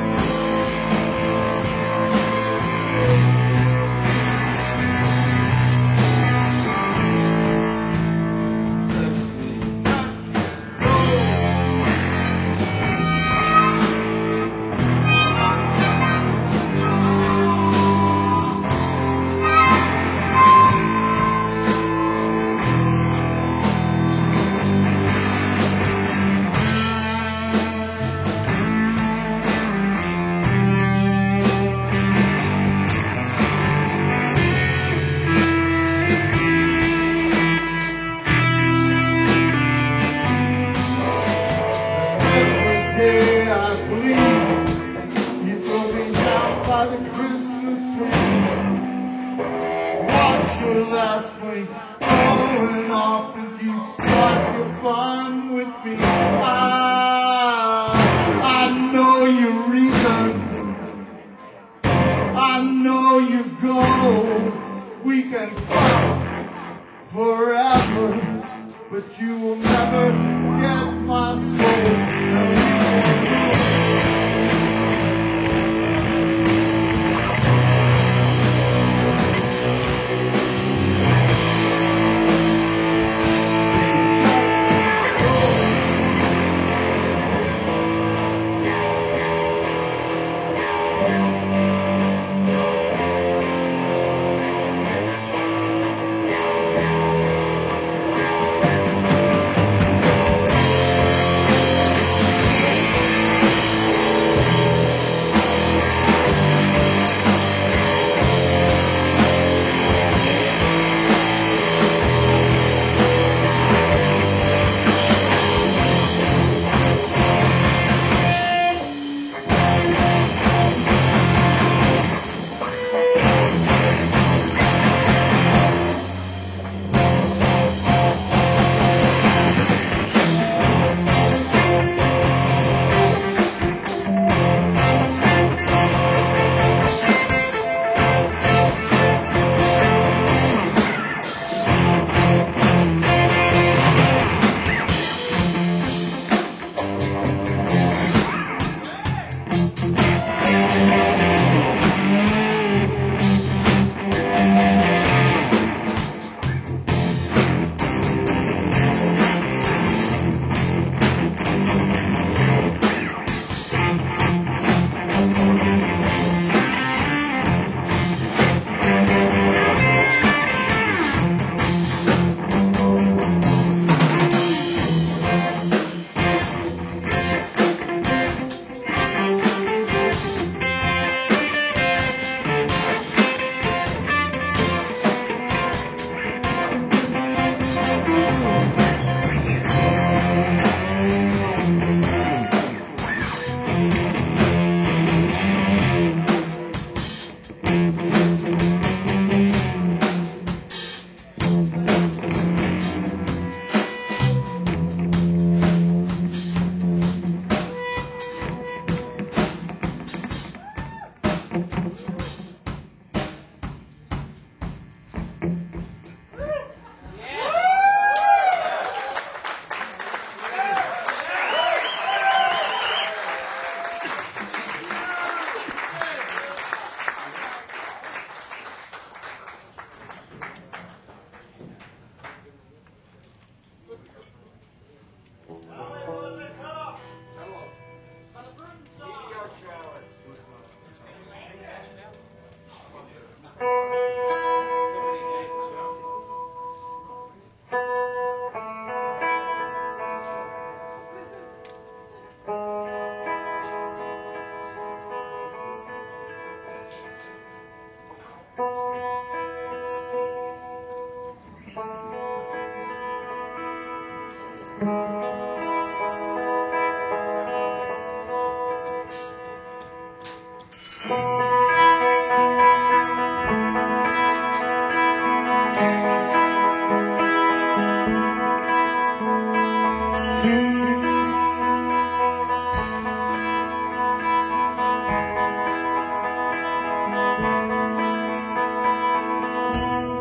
Day I believe you throw me down by the Christmas tree. Watch your last blink going off as you start your fun with me. I know your reasons, I know your goals. We can fight forever, but you will never get my soul.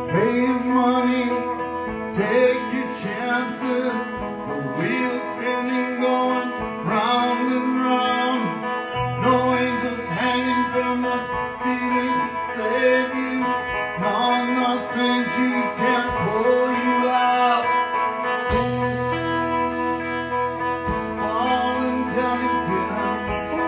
Pay your money, take your chances. The wheel's spinning, going round and round. No angels hanging from the ceiling to save you. None the St. Jude can't pull you out. Falling down again.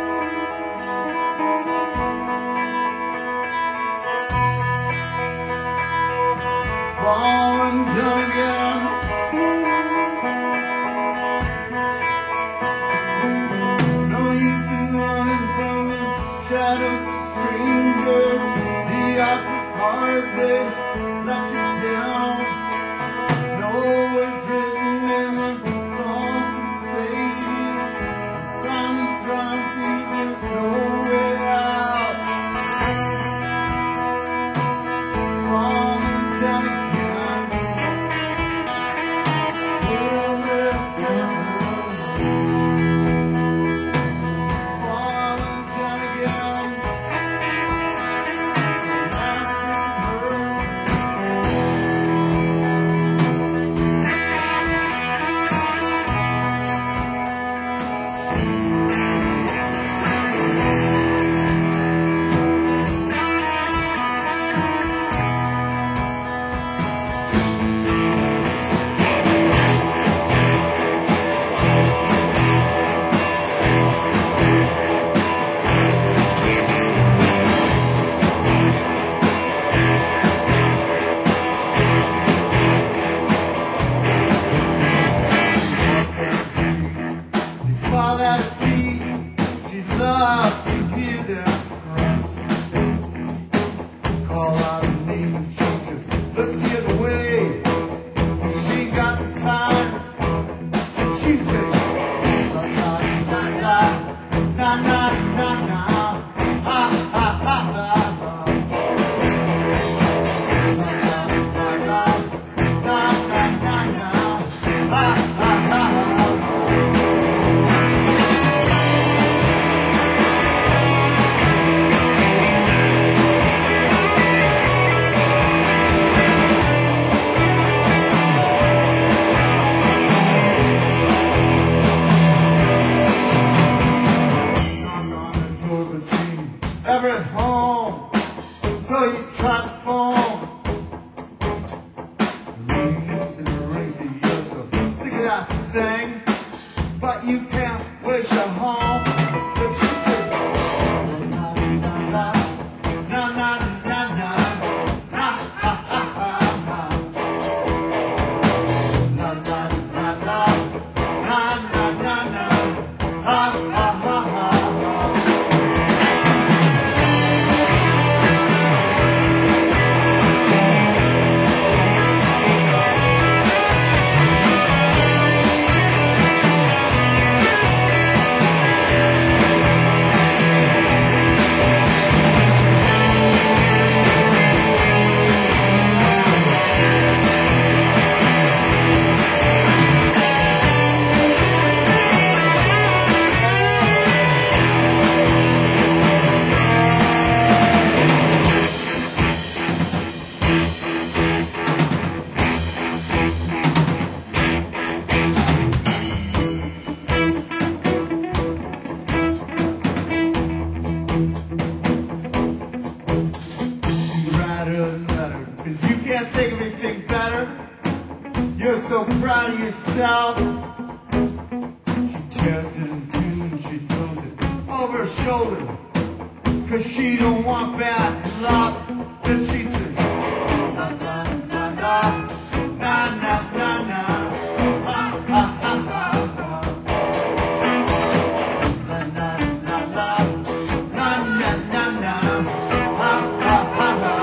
Falling down again. No use in running from the shadows of strangers. The odds are hard, they let you down. No words written in the songs that save you. The silence drowns you, there's no way out. Falling down again. Pull it down. Falling down again. Last rehearsal. You fall at her feet, she'd love to hear them cry. Call out her name and she just looks the other way. She ain't got the time, and she says, la la la la, na na na na, ha ha ha ha. La la la la, na na na na, ha ha ha ha. Knock on the door, but she ain't ever at home. So you try to phone. Rings and rings, and you're so sick of that thing. But you can't wish her home. But she said, na na na na, na na na na, ha ha ha ha ha. La la la la, na na na na, ha ha ha ha. Write her a letter, 'cause you can't think of anything better. You're so proud of yourself. She tears it in two and she throws it over her shoulder, 'cause she don't want bad luck. Then she says, la la la la, na na na na, ha ha ha ha. La la la la, na na na na, ha ha ha ha.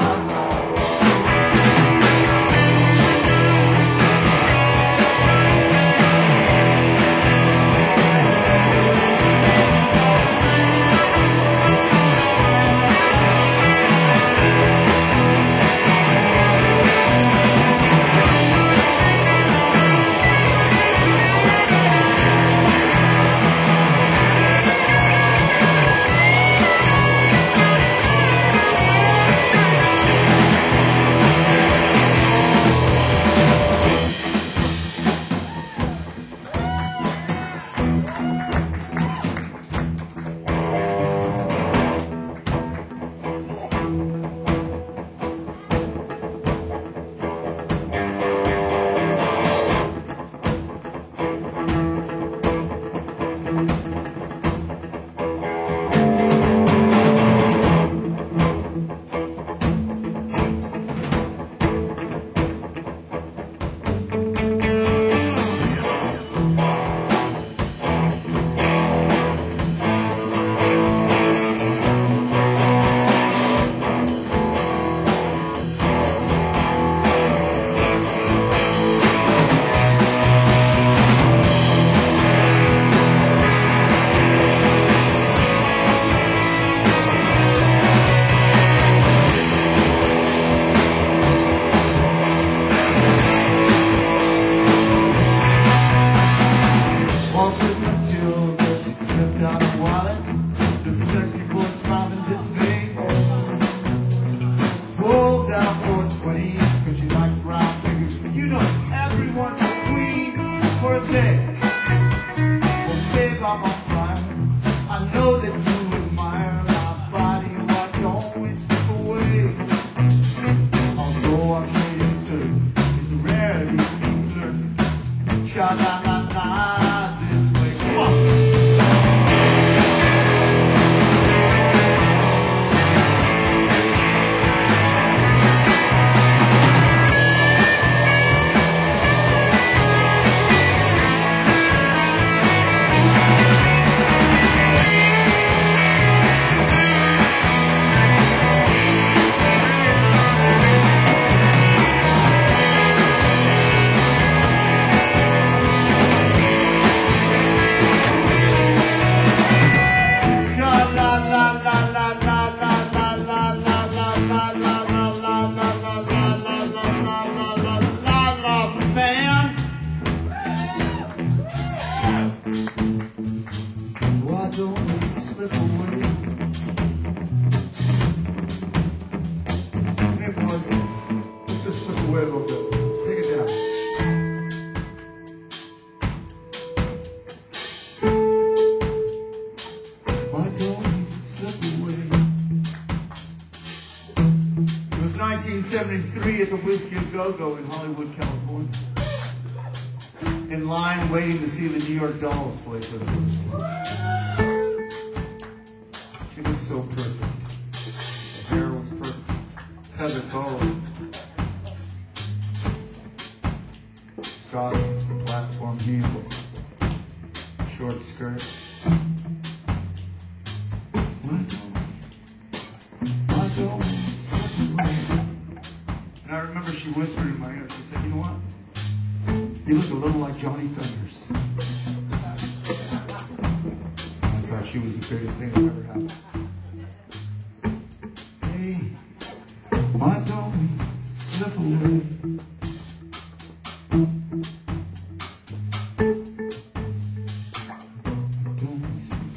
way a little bit. Take it down. Why don't you slip away? It was 1973 at the Whiskey A Go-Go in Hollywood, California. In line waiting to see the New York Dolls play for the first time. She was so perfect. Her hair was perfect. Feather boa. Stockings, platform heels, short skirt. Why don't we slip away? And I remember she whispered in my ear, she said, you know what? You look a little like Johnny Thunders. I thought she was the greatest thing that ever happened. Hey, why don't we slip away? Don't we slip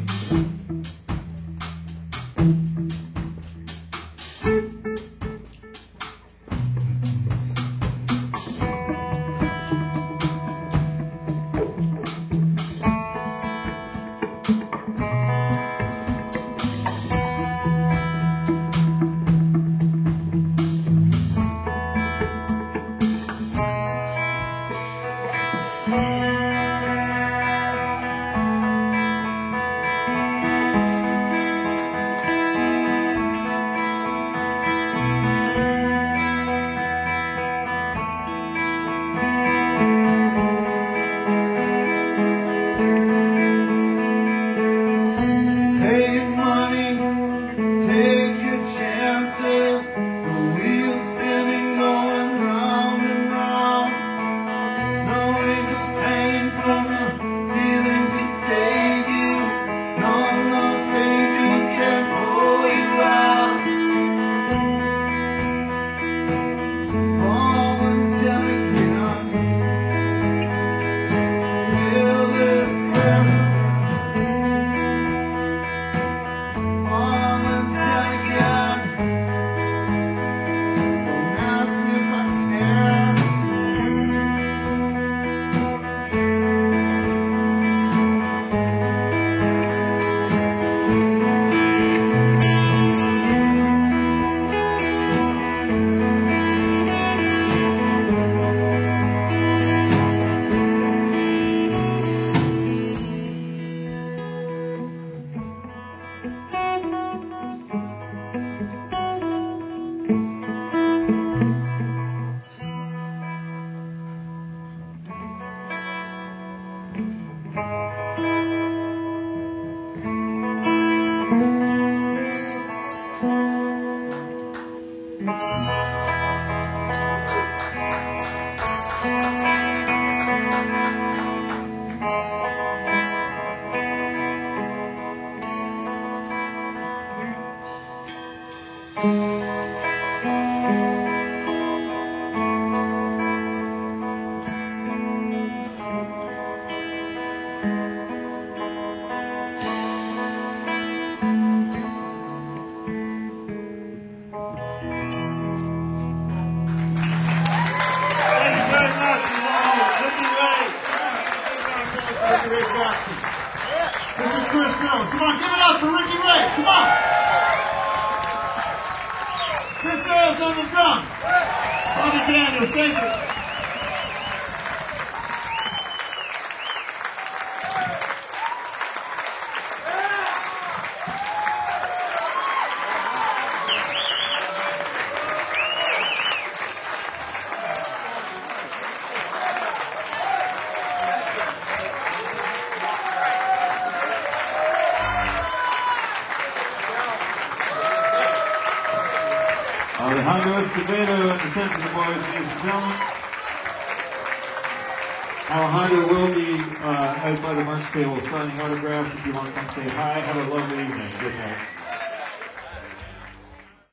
Ricky Ray Jackson. This is Chris Hills. Come on, give it up for Ricky Ray. Come on. Chris Hills on the drums. Bobby Daniels, thank you. Alejandro Escobedo and the Sensitive Boys, ladies and gentlemen. Alejandro will be out by the merch table signing autographs if you want to come say hi. Have a lovely evening. Good night.